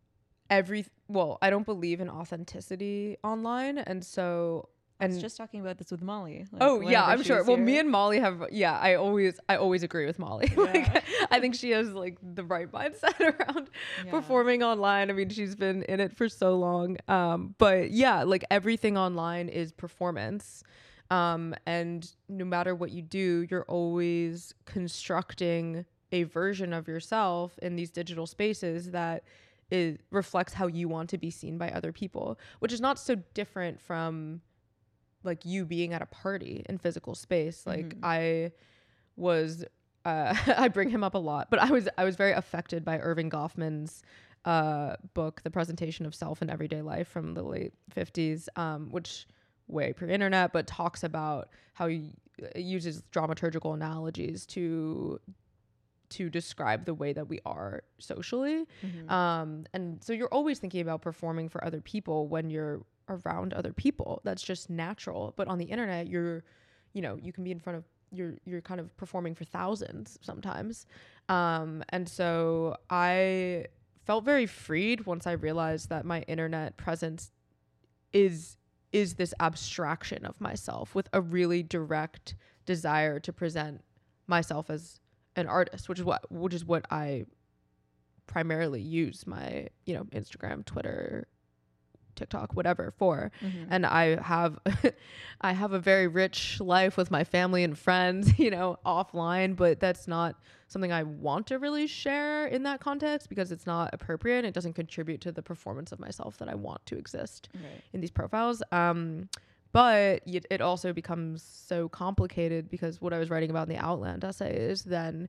I don't believe in authenticity online, and so. I was just talking about this with Molly. Like, oh yeah, I'm she sure. was Well, here. me and Molly have, yeah, I always agree with Molly. Yeah. Like, I think she has like the right mindset around performing online. I mean, she's been in it for so long. But yeah, like everything online is performance. And no matter what you do, you're always constructing a version of yourself in these digital spaces that reflects how you want to be seen by other people, which is not so different from like you being at a party in physical space. Like I was I bring him up a lot, but I was very affected by Irving Goffman's book, The Presentation of Self in Everyday Life, from the late 50s, which way pre-internet, but talks about how he uses dramaturgical analogies to describe the way that we are socially. And so you're always thinking about performing for other people when you're around other people. That's just natural. But on the internet, you can be in front of, you're kind of performing for thousands sometimes. And so I felt very freed once I realized that my internet presence is this abstraction of myself with a really direct desire to present myself as an artist, which is what I primarily use my, Instagram, Twitter, TikTok, whatever for. And I have a very rich life with my family and friends, offline, but that's not something I want to really share in that context because it's not appropriate. It doesn't contribute to the performance of myself that I want to exist in these profiles. But it also becomes so complicated because what I was writing about in the Outland essay is then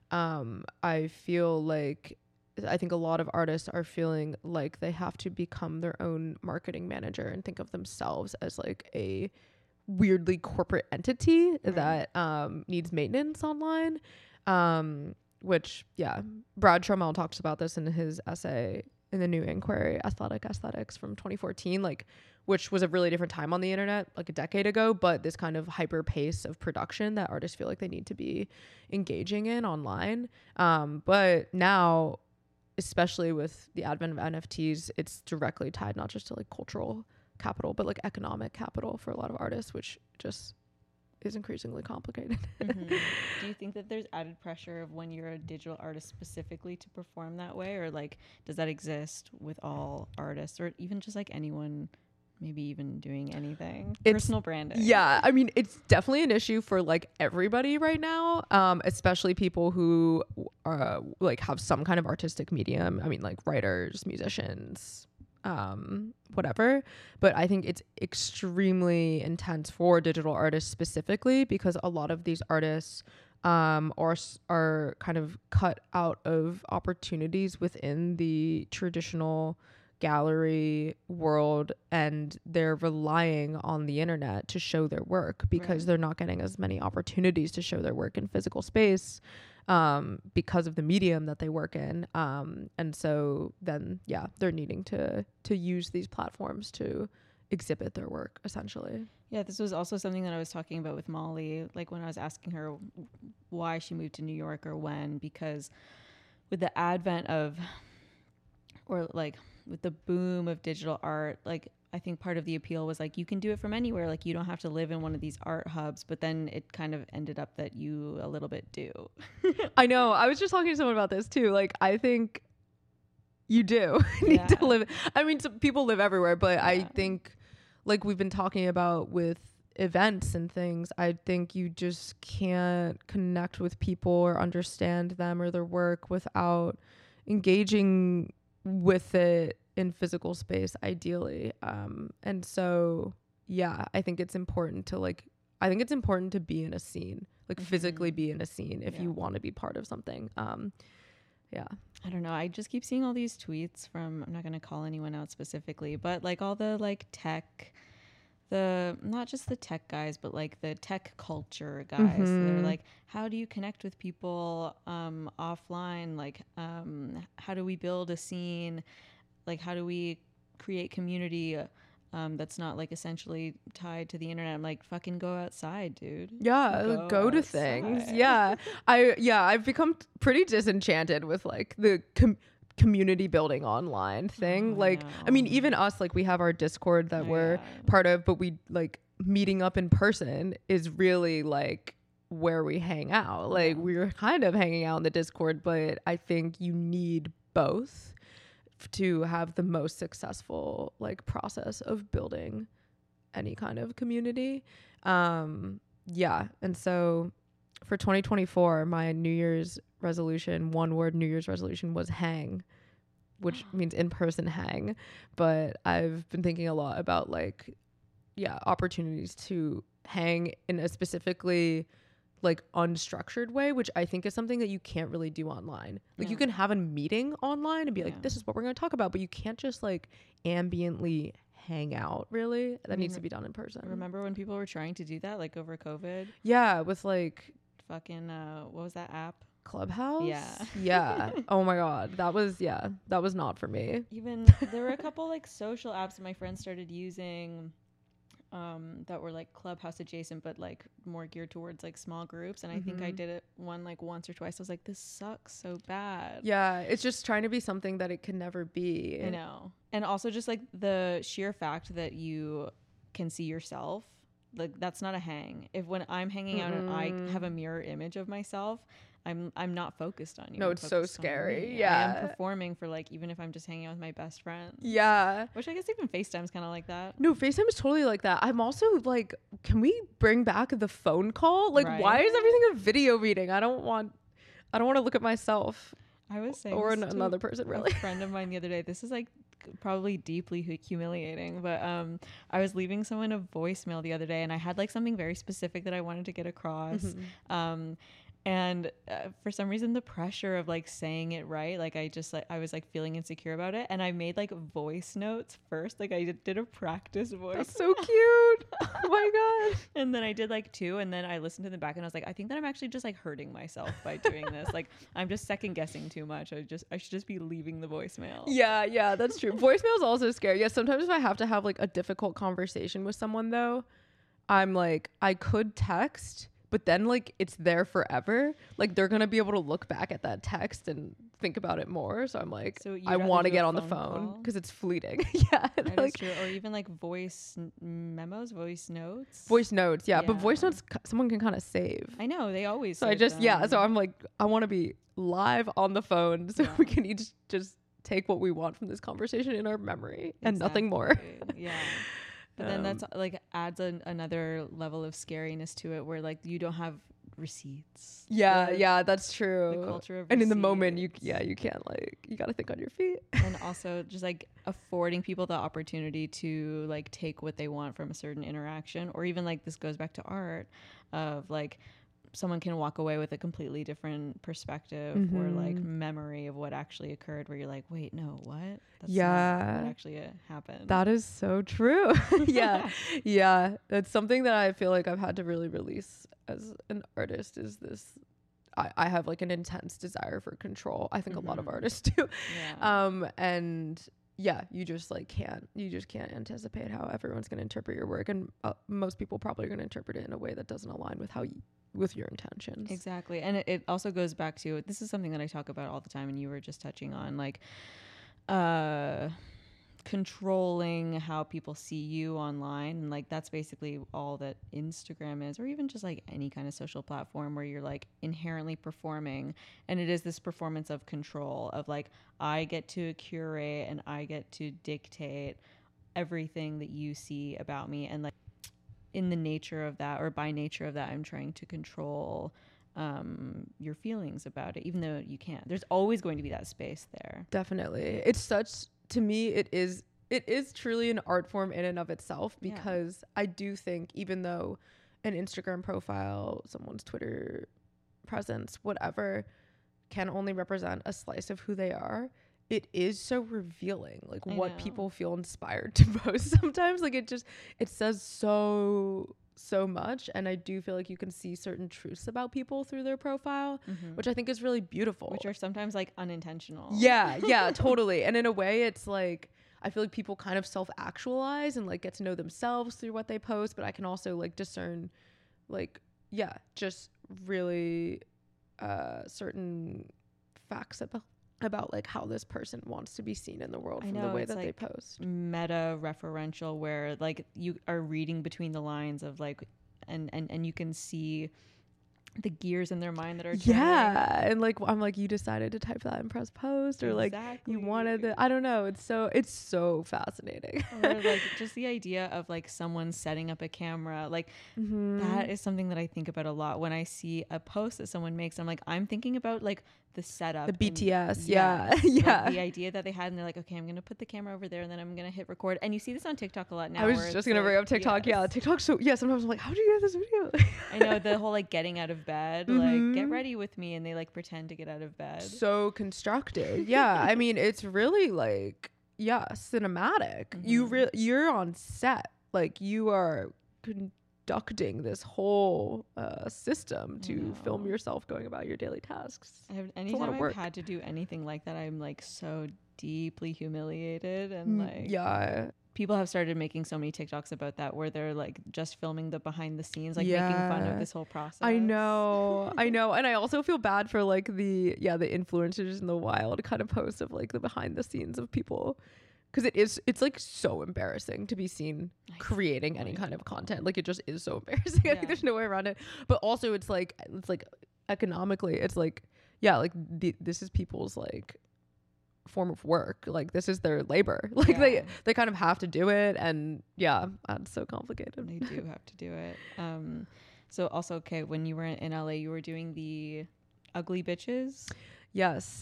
I feel like I think a lot of artists are feeling like they have to become their own marketing manager and think of themselves as like a weirdly corporate entity that needs maintenance online. Which, yeah, Brad Trommel talks about this in his essay in the New Inquiry, Aesthetics from 2014, like, which was a really different time on the internet, like a decade ago, but this kind of hyper pace of production that artists feel like they need to be engaging in online. But now, especially with the advent of NFTs, it's directly tied not just to like cultural capital, but like economic capital for a lot of artists, which just is increasingly complicated. Do you think that there's added pressure of when you're a digital artist specifically to perform that way, or like does that exist with all artists, or even just like anyone maybe even doing anything? Personal branding. Yeah, I mean, it's definitely an issue for like everybody right now, especially people who like have some kind of artistic medium. I mean, like writers, musicians, whatever. But I think it's extremely intense for digital artists specifically because a lot of these artists are kind of cut out of opportunities within the traditional gallery world, and they're relying on the internet to show their work because they're not getting as many opportunities to show their work in physical space because of the medium that they work in, and so then they're needing to use these platforms to exhibit their work essentially. This was also something that I was talking about with Molly, like when I was asking her why she moved to New York or when, because with the advent of, or like with the boom of digital art, like I think part of the appeal was like you can do it from anywhere, like you don't have to live in one of these art hubs, but then it kind of ended up that you a little bit do. I know, I was just talking to someone about this too, like I think you do need to live, I mean, some people live everywhere, but I think like we've been talking about with events and things, I think you just can't connect with people or understand them or their work without engaging with it in physical space ideally. And so I think it's important to be in a scene, like physically be in a scene if you want to be part of something. I don't know, I just keep seeing all these tweets from, I'm not going to call anyone out specifically, but like all the like tech, not just the tech guys, but like the tech culture guys. They're like, how do you connect with people offline? Like, how do we build a scene? Like, how do we create community that's not like essentially tied to the internet? I'm like, fucking go outside, dude. Yeah, go to things. Yeah. I've become pretty disenchanted with like the community building online thing. I mean, even us, like, we have our Discord that we're part of, but we like meeting up in person is really like where we hang out. Like, we're kind of hanging out in the Discord, but I think you need both to have the most successful like process of building any kind of community. And so for 2024, my New Year's resolution, one word New Year's resolution, was hang, which means in-person hang. But I've been thinking a lot about like, opportunities to hang in a specifically like unstructured way, which I think is something that you can't really do online. Like, you can have a meeting online and be like, this is what we're going to talk about, but you can't just like ambiently hang out, really. That needs to be done in person. Remember when people were trying to do that, like over COVID? Yeah, with like fucking what was that app? Clubhouse? Yeah. Yeah. Oh my God. That was not for me. Even there were a couple like social apps that my friends started using that were like Clubhouse adjacent, but like more geared towards like small groups. And I think I did it like once or twice. I was like, this sucks so bad. Yeah. It's just trying to be something that it can never be. I know. And also just like the sheer fact that you can see yourself, like that's not a hang. If when I'm hanging out and I have a mirror image of myself, I'm not focused on you. No, it's so scary. Yeah. I am performing for like, even if I'm just hanging out with my best friends. Yeah. Which I guess even FaceTime's kind of like that. No, FaceTime is totally like that. I'm also like, can we bring back the phone call? Like, why is everything a video meeting? I don't want to look at myself. I was saying, or another person, really. A friend of mine the other day. This is like probably deeply humiliating, but I was leaving someone a voicemail the other day, and I had like something very specific that I wanted to get across. And for some reason, the pressure of like saying it right, like I was like feeling insecure about it, and I made like voice notes first. Like I did a practice voice. That's so cute. Oh my God. And then I did like 2, and then I listened to them back, and I was like, I think that I'm actually just like hurting myself by doing this. Like I'm just second guessing too much. I should just be leaving the voicemail. Yeah, that's true. Voicemail is also scary. Yeah, sometimes if I have to have like a difficult conversation with someone, though, I'm like, I could text, but then like it's there forever. Like they're gonna be able to look back at that text and think about it more. So I'm like, so I want to get on the phone because it's fleeting. Yeah, that is true. Or even like voice memos, voice notes. Voice notes, yeah. But voice notes, someone can kind of save. I know, they always. So so I'm like, I want to be live on the phone so we can each just take what we want from this conversation in our memory and nothing more. Yeah. But then that's like adds another level of scariness to it, where like you don't have receipts. Yeah, that's true. The culture of and in the moment, you can't, like, you got to think on your feet. And also just like affording people the opportunity to like take what they want from a certain interaction, or even like this goes back to art of like someone can walk away with a completely different perspective or like memory of what actually occurred, where you're like, wait, no, what? That's not what actually happened. That is so true. Yeah. That's something that I feel like I've had to really release as an artist, is this, I have like an intense desire for control. I think a lot of artists do. And yeah, you just can't anticipate how everyone's going to interpret your work. And most people probably are going to interpret it in a way that doesn't align with with your intentions. Exactly. And it also goes back to, this is something that I talk about all the time, and you were just touching on, like, controlling how people see you online. And like, that's basically all that Instagram is, or even just like any kind of social platform where you're like inherently performing. And it is this performance of control of like, I get to curate and I get to dictate everything that you see about me. And like, in the nature of that, or by nature of that, I'm trying to control your feelings about it, even though you can't. There's always going to be that space there. Definitely. It's such, to me, it is truly an art form in and of itself, because I do think, even though an Instagram profile, someone's Twitter presence, whatever, can only represent a slice of who they are, it is so revealing, like what people feel inspired to post sometimes. Like it says so much. And I do feel like you can see certain truths about people through their profile, which I think is really beautiful. Which are sometimes like unintentional. Yeah, totally. And in a way, it's like, I feel like people kind of self-actualize and like get to know themselves through what they post. But I can also like discern, like, just really certain facts about like how this person wants to be seen in the world I from know, the way it's that they like post. meta referential, where like you are reading between the lines of like, and you can see the gears in their mind that are turning. Yeah, and like I'm like, you decided to type that and press post, or like you wanted the, I don't know. It's so fascinating. Or like just the idea of like someone setting up a camera, like that is something that I think about a lot when I see a post that someone makes. I'm like, I'm thinking about like the setup, The BTS, and, yeah, yes, yeah. like the idea that they had, and they're like, okay, I'm gonna put the camera over there, and then I'm gonna hit record. And you see this on TikTok a lot now. I was just gonna bring up TikTok. Yeah, TikTok. So yeah, sometimes I'm like, how did you get this video? I know the whole like getting out of bed, like get ready with me, and they like pretend to get out of bed. So constructed. Yeah, I mean, it's really like, yeah, cinematic. You're on set, like you are conducting this whole system to film yourself going about your daily tasks. Anytime I've had to do anything like that, I'm like so deeply humiliated, and like yeah. People have started making so many TikToks about that, where they're like just filming the behind the scenes, like making fun of this whole process. I know. And I also feel bad for like the influencers in the wild kind of posts of like the behind the scenes of people. Cause it's like so embarrassing to be seen creating any kind of content. Like it just is so embarrassing. I think there's no way around it. But also it's like economically, it's like, yeah, like this is people's like form of work. Like this is their labor. Like they kind of have to do it, and it's so complicated. They do have to do it. So also, okay, when you were in LA, you were doing the Ugly Bitches. Yes.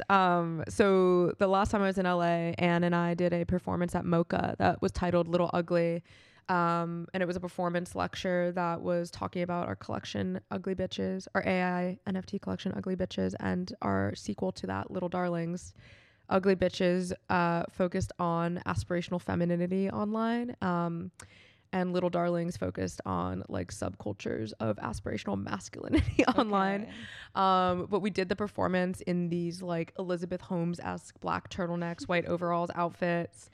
So the last time I was in LA, Anne and I did a performance at Mocha that was titled Little Ugly. And it was a performance lecture that was talking about our collection, Ugly Bitches, our AI NFT collection, Ugly Bitches, and our sequel to that, Little Darlings. Ugly Bitches focused on aspirational femininity online, and Little Darlings focused on like subcultures of aspirational masculinity online. But we did the performance in these like Elizabeth Holmes-esque black turtlenecks, white overalls outfits.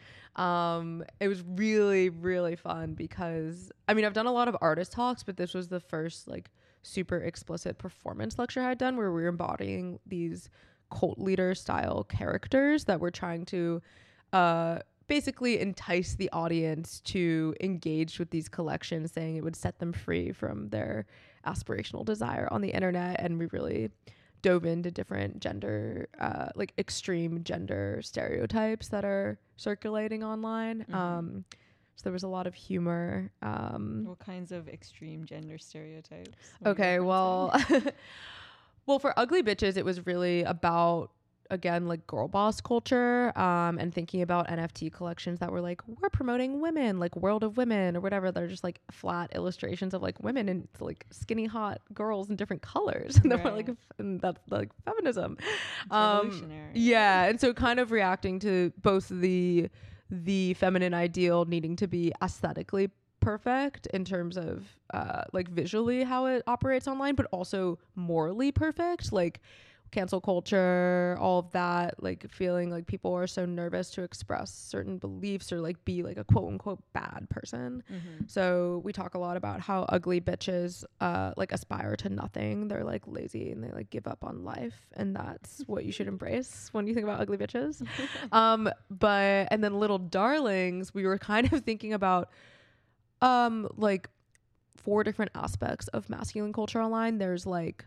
It was really, really fun because, I mean, I've done a lot of artist talks, but this was the first like super explicit performance lecture I'd done where we were embodying these cult leader style characters that were trying to basically entice the audience to engage with these collections, saying it would set them free from their aspirational desire on the internet. And we really dove into different gender, like extreme gender stereotypes that are circulating online. So there was a lot of humor. What kinds of extreme gender stereotypes? Okay, well, well, for Ugly Bitches, it was really about, again, like girl boss culture, and thinking about NFT collections that were like, we're promoting women, like World of Women or whatever. They're just like flat illustrations of like women and like skinny hot girls in different colors. And they were like, and that's like feminism. Revolutionary. Yeah. And so kind of reacting to both the feminine ideal needing to be aesthetically perfect in terms of like visually how it operates online, but also morally perfect, like cancel culture, all of that, like feeling like people are so nervous to express certain beliefs or like be like a quote unquote bad person. So we talk a lot about how ugly bitches like aspire to nothing. They're like lazy and they like give up on life, and that's what you should embrace when you think about ugly bitches. But and then Little Darlings, we were kind of thinking about like 4 different aspects of masculine culture online. There's like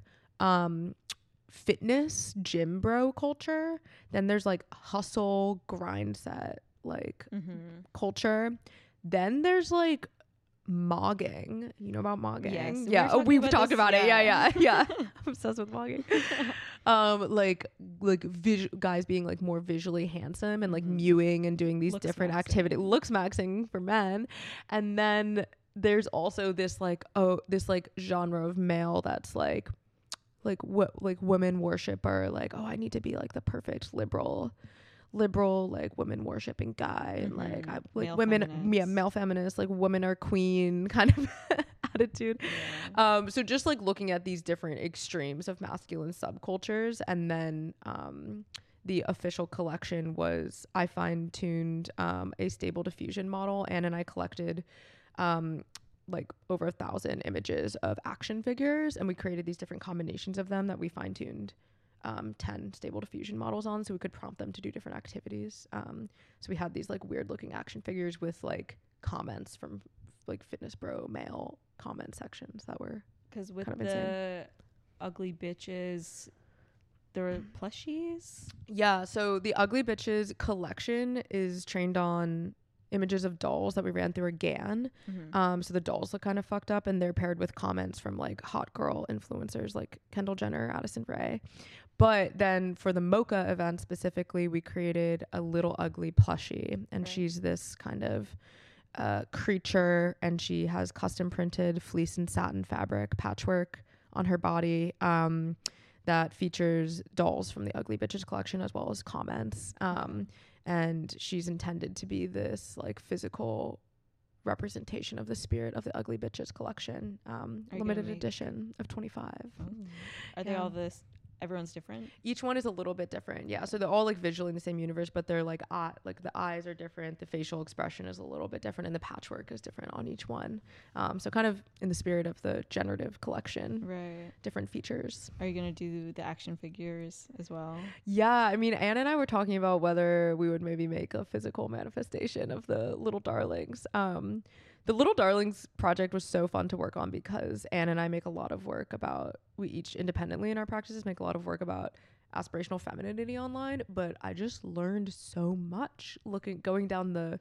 fitness, gym bro culture. Then there's like hustle, grind set, like culture. Then there's like mogging. You know about mogging? Yes. Yeah. We've talked about it. Yeah. I'm obsessed with mogging. Like guys being like more visually handsome and like mewing and doing these different activities. Looks maxing for men. And then there's also this like genre of male that's like what like women worshiper, like, oh, I need to be like the perfect liberal like women worshipping guy, and like I like male women feminists. Male feminists, like women are queen kind of attitude. So just like looking at these different extremes of masculine subcultures. And then the official collection was, I fine-tuned a stable diffusion model, and I collected like over 1,000 images of action figures, and we created these different combinations of them that we fine-tuned 10 stable diffusion models on, so we could prompt them to do different activities. So we had these like weird looking action figures with like comments from like Fitness Bro male comment sections that were Because with kind of the insane. ugly bitches, there were plushies. Yeah, so the Ugly Bitches collection is trained on images of dolls that we ran through a GAN. So the dolls look kind of fucked up, and they're paired with comments from like hot girl influencers like Kendall Jenner, Addison Rae. But then for the Mocha event specifically, we created a little ugly plushie, and she's this kind of creature, and she has custom printed fleece and satin fabric patchwork on her body that features dolls from the Ugly Bitches collection as well as comments. And she's intended to be this like physical representation of the spirit of the Ugly Bitches collection, limited edition of 25. Are they all this? Everyone's different. Each one is a little bit different. Yeah. So they're all like visually in the same universe, but they're like the eyes are different. The facial expression is a little bit different, and the patchwork is different on each one. So kind of in the spirit of the generative collection, Right. different features. Are you going to do the action figures as well? Yeah. I mean, Anne and I were talking about whether we would maybe make a physical manifestation of the Little Darlings. The Little Darlings project was so fun to work on because Anne and I make a lot of work about, we each independently in our practices make a lot of work about aspirational femininity online, but I just learned so much going down the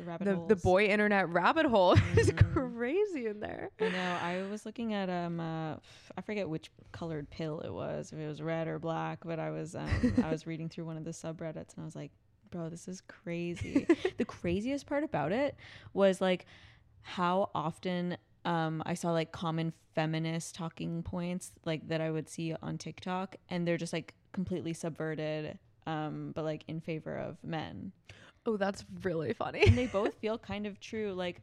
boy internet rabbit hole. It's crazy in there. I know. I was looking at I forget which colored pill it was, if it was red or black, but I was reading through one of the subreddits and I was like, bro, this is crazy. The craziest part about it was like how often I saw like common feminist talking points like that I would see on TikTok, and they're just like completely subverted, but like in favor of men. Oh, that's really funny. And they both feel kind of true. Like,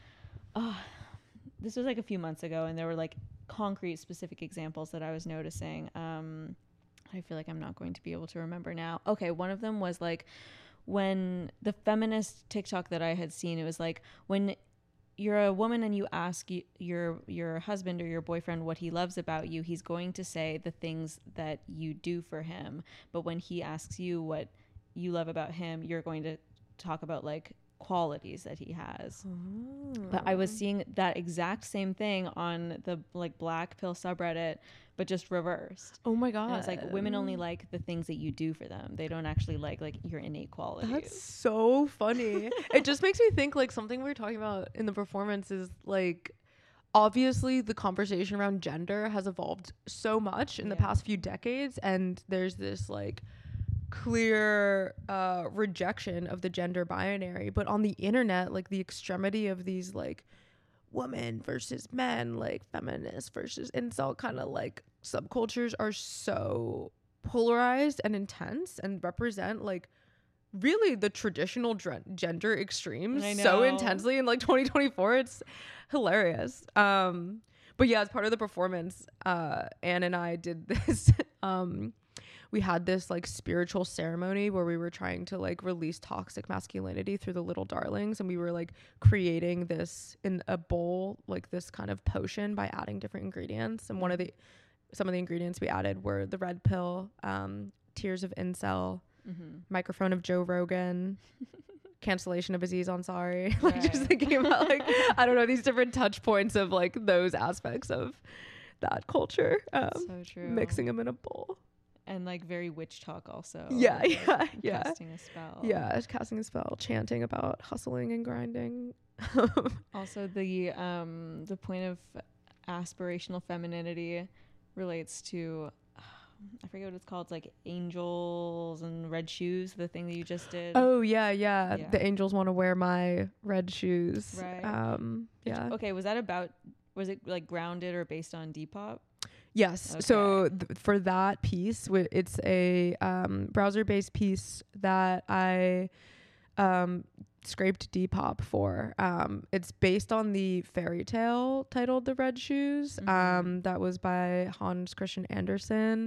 this was like a few months ago, and there were like concrete specific examples that I was noticing. I feel like I'm not going to be able to remember now. Okay, one of them was like when the feminist TikTok that I had seen, it was like when you're a woman and you ask your husband or your boyfriend what he loves about you, he's going to say the things that you do for him. But when he asks you what you love about him, you're going to talk about like qualities that he has. But I was seeing that exact same thing on the like black pill subreddit, but just reversed. Oh my god. And it's like women only like the things that you do for them. They don't actually like your innate qualities. That's so funny. It just makes me think like something we were talking about in the performance is like obviously the conversation around gender has evolved so much in the past few decades, and there's this like clear rejection of the gender binary, but on the internet, like the extremity of these like woman versus men, like feminist versus incel kind of like subcultures are so polarized and intense and represent like really the traditional gender extremes so intensely in like 2024. It's hilarious. But yeah, as part of the performance, Anne and I did this we had this like spiritual ceremony where we were trying to like release toxic masculinity through the Little Darlings, and we were like creating this in a bowl, like this kind of potion by adding different ingredients. And some of the ingredients we added were the red pill, tears of incel, microphone of Joe Rogan, cancellation of Aziz Ansari. Like just thinking about like I don't know, these different touch points of like those aspects of that culture, so true. mixing them in a bowl. And like very witch talk also. Yeah. Casting a spell. Yeah, casting a spell, chanting about hustling and grinding. Also the point of aspirational femininity relates to I forget what it's called. It's like angels and red shoes, the thing that you just did. Oh yeah. The angels want to wear my red shoes. Right. Yeah. Okay, was it like grounded or based on Depop? Yes. Okay. So for that piece, it's a browser-based piece that I scraped Depop for. It's based on the fairy tale titled The Red Shoes. That was by Hans Christian Andersen.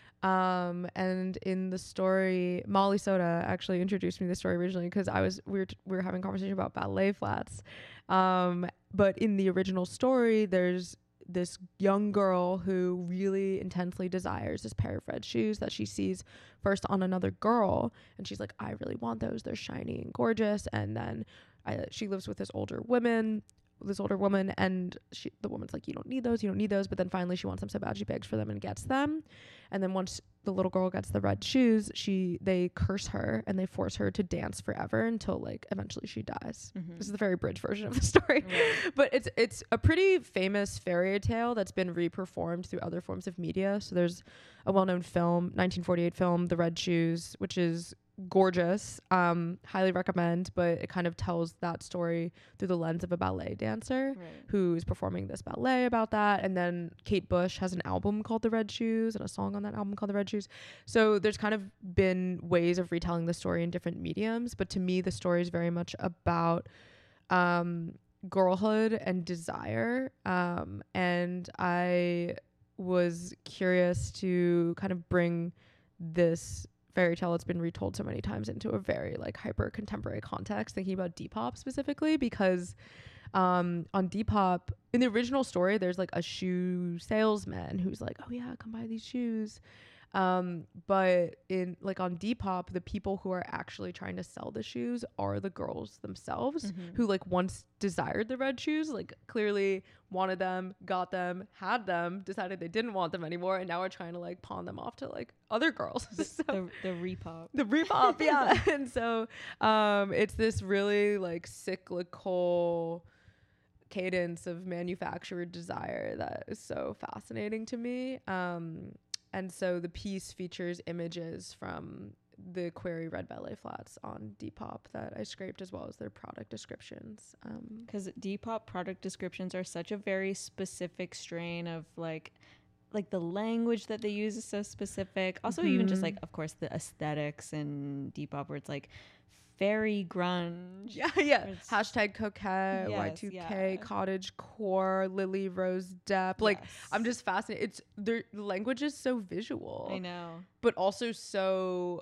And in the story, Molly Soda actually introduced me to the story originally because we were having a conversation about ballet flats. But in the original story, there's this young girl who really intensely desires this pair of red shoes that she sees first on another girl, and she's like, I really want those, they're shiny and gorgeous. And then she lives with this older woman, and the woman's like, you don't need those, but then finally she wants them so bad she begs for them and gets them. And then once the little girl gets the red shoes, they curse her and they force her to dance forever until like eventually she dies. This is the very bridge version of the story. But it's a pretty famous fairy tale that's been reperformed through other forms of media. So there's a well-known film, 1948 film, The Red Shoes, which is gorgeous, highly recommend, but it kind of tells that story through the lens of a ballet dancer who's performing this ballet about that. And then Kate Bush has an album called The Red Shoes and a song on that album called The Red Shoes. So there's kind of been ways of retelling the story in different mediums, but to me the story is very much about girlhood and desire, and I was curious to kind of bring this fairy tale that's been retold so many times into a very like hyper contemporary context, thinking about Depop specifically, because on Depop in the original story there's like a shoe salesman who's like, oh yeah, come buy these shoes, but in like on Depop the people who are actually trying to sell the shoes are the girls themselves, who like once desired the red shoes, like clearly wanted them, got them, had them, decided they didn't want them anymore, and now are trying to like pawn them off to like other girls. The repop. The repop, yeah. And so it's this really like cyclical cadence of manufactured desire that is so fascinating to me. And so the piece features images from the query red ballet flats on Depop that I scraped, as well as their product descriptions. Because Depop product descriptions are such a very specific strain of like the language that they use is so specific. Also, even just like, of course, the aesthetics in Depop, where it's like fairy grunge. Yeah. Hashtag coquette, Yes, Y2K, cottage core, lily rose dep. Like, I'm just fascinated. The language is so visual. I know. But also so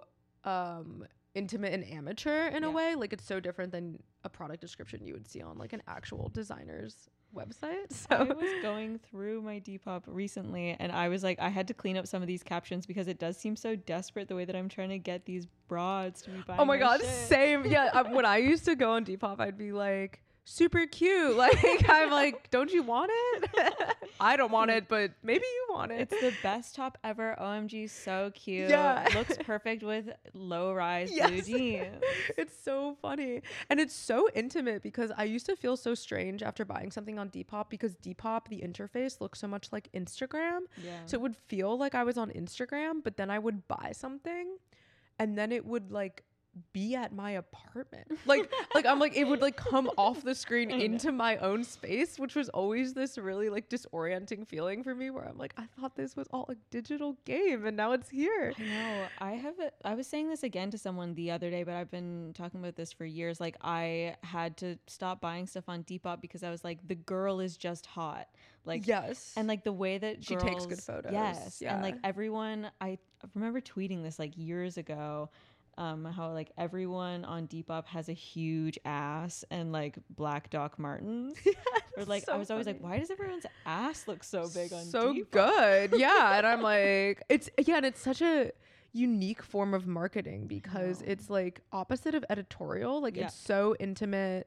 intimate and amateur in a way. Like, it's so different than a product description you would see on like an actual designer's website. So I was going through my Depop recently, and I was like, I had to clean up some of these captions because it does seem so desperate the way that I'm trying to get these broads to be buying. Oh my god, shit. same. Yeah, when I used to go on Depop, I'd be like, super cute. Like, I'm like, don't you want it? I don't want it, but maybe you want it. It's the best top ever. OMG, so cute. Yeah. Looks perfect with low-rise blue jeans. It's so funny. And it's so intimate, because I used to feel so strange after buying something on Depop, because Depop, the interface, looks so much like Instagram. Yeah. So it would feel like I was on Instagram, but then I would buy something and then it would like be at my apartment. Like I'm like, it would like come off the screen into my own space, which was always this really like disorienting feeling for me, where I'm like, I thought this was all a digital game and now it's here. I know. I was saying this again to someone the other day, but I've been talking about this for years. Like, I had to stop buying stuff on Depop because I was like, the girl is just hot. Like, yes. And like the way that she takes good photos. Yes. Yeah. And like everyone, I remember tweeting this like years ago, how like everyone on Depop has a huge ass and like black Doc Martens. Or like, so I was always like, why does everyone's ass look so big on so Depop? Good. Yeah. And I'm like, and it's such a unique form of marketing, because it's like opposite of editorial. Like, it's so intimate.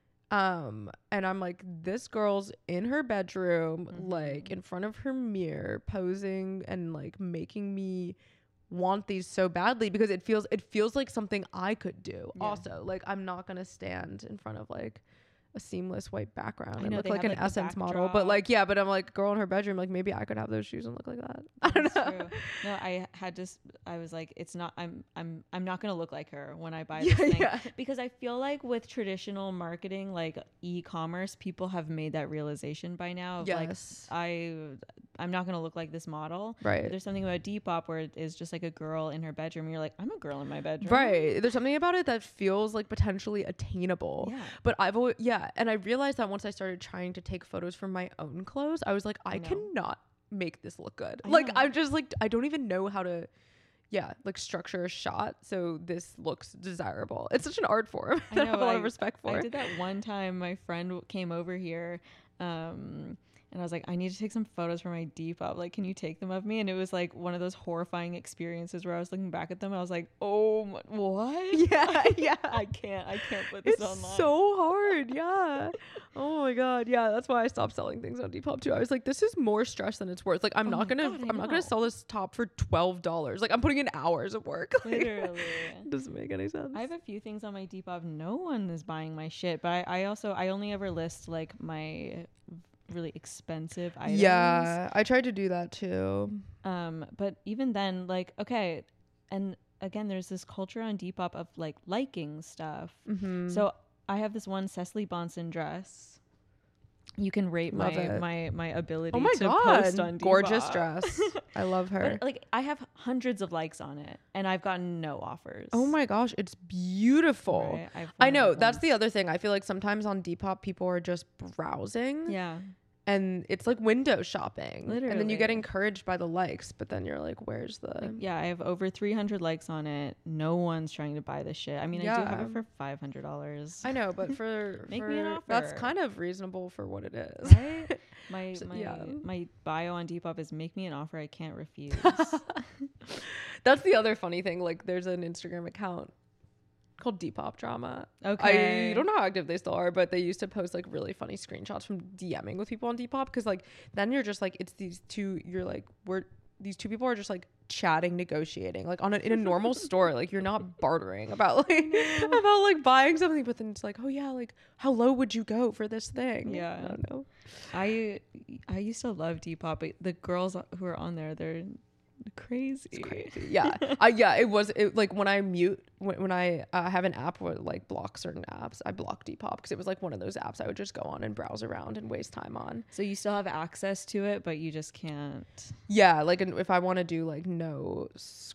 And I'm like, this girl's in her bedroom, like in front of her mirror, posing and like making me want these so badly, because it feels like something I could do. Also, like, I'm not gonna stand in front of like a seamless white background and look like an Essence model, but like, yeah, but I'm like, girl in her bedroom, like maybe I could have those shoes and look like that. I don't know. True. No, I was like, it's not, I'm not gonna look like her when I buy this thing. Because I feel like with traditional marketing, like e-commerce, people have made that realization by now of like, I'm not gonna look like this model. Right. But there's something about Depop where it is just like a girl in her bedroom. You're like, I'm a girl in my bedroom. Right. There's something about it that feels like potentially attainable. Yeah. But I've always, and I realized that once I started trying to take photos from my own clothes, I was like, I cannot make this look good. Like, I'm just like, I don't even know how to like structure a shot so this looks desirable. It's such an art form that I have a lot of respect for. I did that one time. My friend came over here, and and I was like, I need to take some photos for my Depop. Like, can you take them of me? And it was like one of those horrifying experiences where I was looking back at them and I was like, oh, what? Yeah. I can't put this It's online. so hard. Yeah. Oh my God. Yeah. That's why I stopped selling things on Depop too. I was like, this is more stress than it's worth. Like, I'm not God, I not know. gonna sell this top for $12. Like, I'm putting in hours of work. Like, Literally. it doesn't make any sense. I have a few things on my Depop. No one is buying my shit, but I only ever list like my really expensive items. Yeah. I tried to do that too. But even then, like, okay, and again, there's this culture on Depop of like liking stuff. Mm-hmm. So I have this one Cecily Bonson dress. You can rate Love it. my ability Oh my to God. post on Depop. Gorgeous dress. I love her. But like I have hundreds of likes on it and I've gotten no offers. Oh my gosh, it's beautiful. Right? I've I worn know. it That's once. the other thing. I feel like sometimes on Depop people are just browsing. Yeah. And it's like window shopping. And then you get Literally. encouraged by the likes, but then you're like, where's the Like, yeah, I have over 300 likes on it. No one's trying to buy this shit. I mean, I do have Yeah. it for $500. I know, but for Make me an that's offer. kind of reasonable for what it is. Right? My So, my yeah. my bio on Depop is make me an offer I can't refuse. That's the other funny thing. Like there's an Instagram account called Depop Drama. Okay. I don't know how active they still are, but they used to post like really funny screenshots from DMing with people on Depop because like then you're just like it's these two people are just like chatting, negotiating like in a normal store. Like you're not bartering about like buying something, but then it's like, oh yeah, like how low would you go for this thing? Yeah. I don't know. I used to love Depop, but the girls who are on there, they're crazy. It's crazy. Yeah. It like when I mute when I have an app where like block certain apps, I block Depop because it was like one of those apps I would just go on and browse around and waste time on. So you still have access to it, but you just can't. Yeah, like if I want to do like no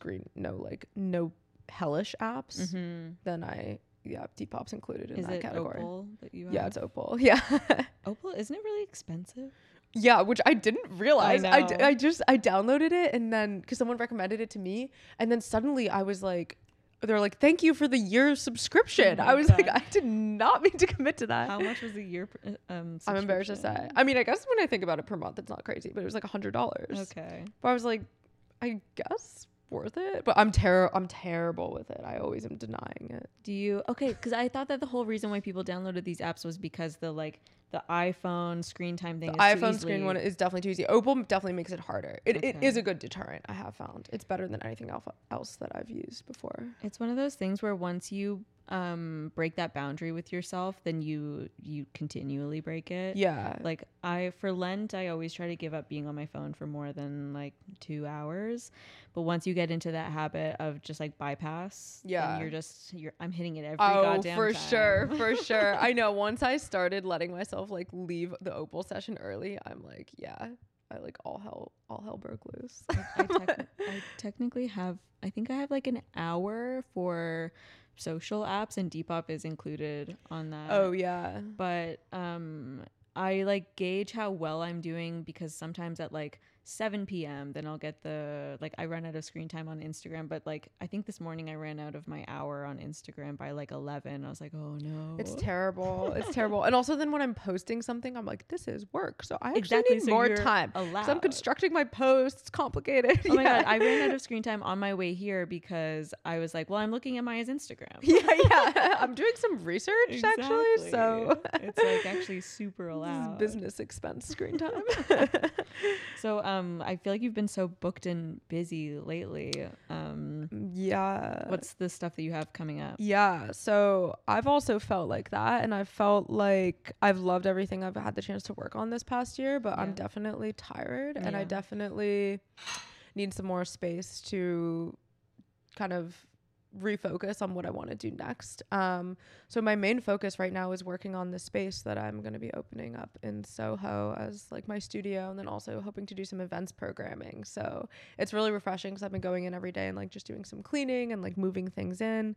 hellish apps, then Depop's included in Is that it category. Opal that you have? Yeah, it's Opal. Yeah. Opal, isn't it really expensive? Yeah, which I didn't realize. I know. I downloaded it and then because someone recommended it to me, and then suddenly I was like, they're like, thank you for the year subscription. Oh my I was God. like, I did not mean to commit to that. How much was the year? I'm embarrassed to say. subscription? I mean, I guess when I think about it per month, it's not crazy, but it was like $100. Okay. But I was like, I guess worth it. But I'm terrible with it. I always am denying it. Do you? Okay, because I thought that the whole reason why people downloaded these apps was because the iPhone screen time thing. The is too iPhone screen easily- one is definitely too easy. Opal definitely makes it harder. It Okay. is a good deterrent. I have found it's better than anything else that I've used before. It's one of those things where once you break that boundary with yourself, then you continually break it. Yeah. Like for Lent, I always try to give up being on my phone for more than like 2 hours. But once you get into that habit of just like bypass, Yeah. then I'm hitting it every goddamn for time. sure, for sure. I know. Once I started letting myself like leave the Opal session early, I'm like, yeah, I like all hell broke loose. I technically have, I think I have like an hour for social apps, and Depop is included on that. Oh yeah. But I like gauge how well I'm doing because sometimes at like 7 p.m. then I'll get I run out of screen time on Instagram, but like I think this morning I ran out of my hour on Instagram by like 11. I was like, oh no, It's terrible. It's terrible. And also then when I'm posting something, I'm like, this is work. So I actually Exactly, need so more you're time. So I'm allowed. constructing my posts. It's complicated. Oh my God, I ran out of screen time on my way here because I was like, well, I'm looking at Maya's Instagram. yeah. I'm doing some research actually. So it's like actually super this is allowed. business expense screen time. So I feel like you've been so booked and busy lately. Yeah. What's the stuff that you have coming up? Yeah. So I've also felt like that. And I felt like I've loved everything I've had the chance to work on this past year, but I'm Yeah. definitely tired and I Yeah. definitely need some more space to kind of refocus on what I want to do next. So my main focus right now is working on the space that I'm going to be opening up in Soho as like my studio, and then also hoping to do some events programming. So it's really refreshing because I've been going in every day and like just doing some cleaning and like moving things in.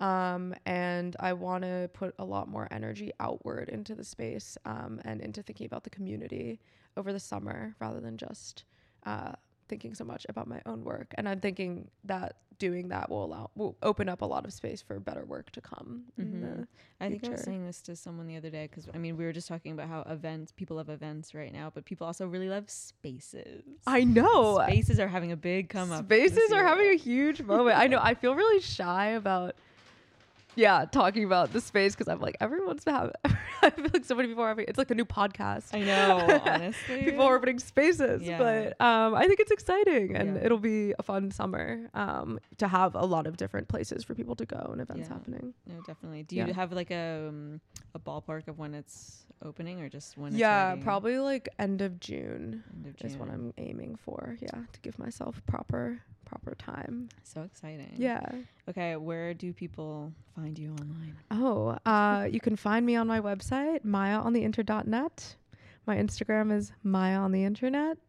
And I want to put a lot more energy outward into the space and into thinking about the community over the summer rather than just thinking so much about my own work, and I'm thinking that doing that will open up a lot of space for better work to come in the I think I was future. saying this to someone the other day, because I mean, we were just talking about how people love events right now, but people also really love spaces. I know. Spaces are having a big come up. Spaces are having a huge moment. I know. I feel really shy about talking about the space, because I'm like, everyone's having, I feel like so many people are having, it's like the new podcast. I know, honestly. People are opening spaces. Yeah. But I think it's exciting, and Yeah. it'll be a fun summer to have a lot of different places for people to go and events happening. No, definitely. Do you have like a ballpark of when it's opening, or just when it's ready? Probably like end of June End of is what June. I'm aiming for. Yeah, to give myself proper time. So exciting. Yeah. Okay, where do people find you online? Oh, you can find me on my website, mayaontheinter.net. My Instagram is Maya on the Internet.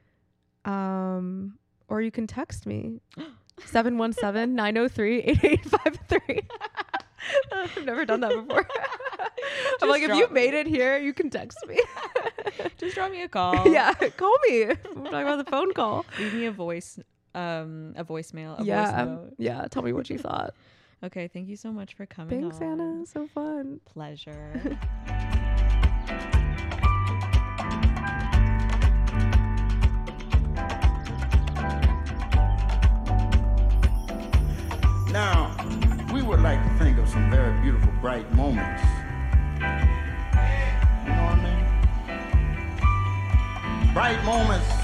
Or you can text me 717-903-8853. I've never done that before. I'm like, if you made it here, you can text me. Just drop me a call. Yeah, call me. We're talking about the phone call. Leave me a voicemail, a voice Yeah, note. yeah. Tell me what you thought. Okay, thank you so much for coming. Thanks, on. Anna. So fun. Pleasure. Now, we would like to think of some very beautiful, bright moments. You know what I mean? Bright moments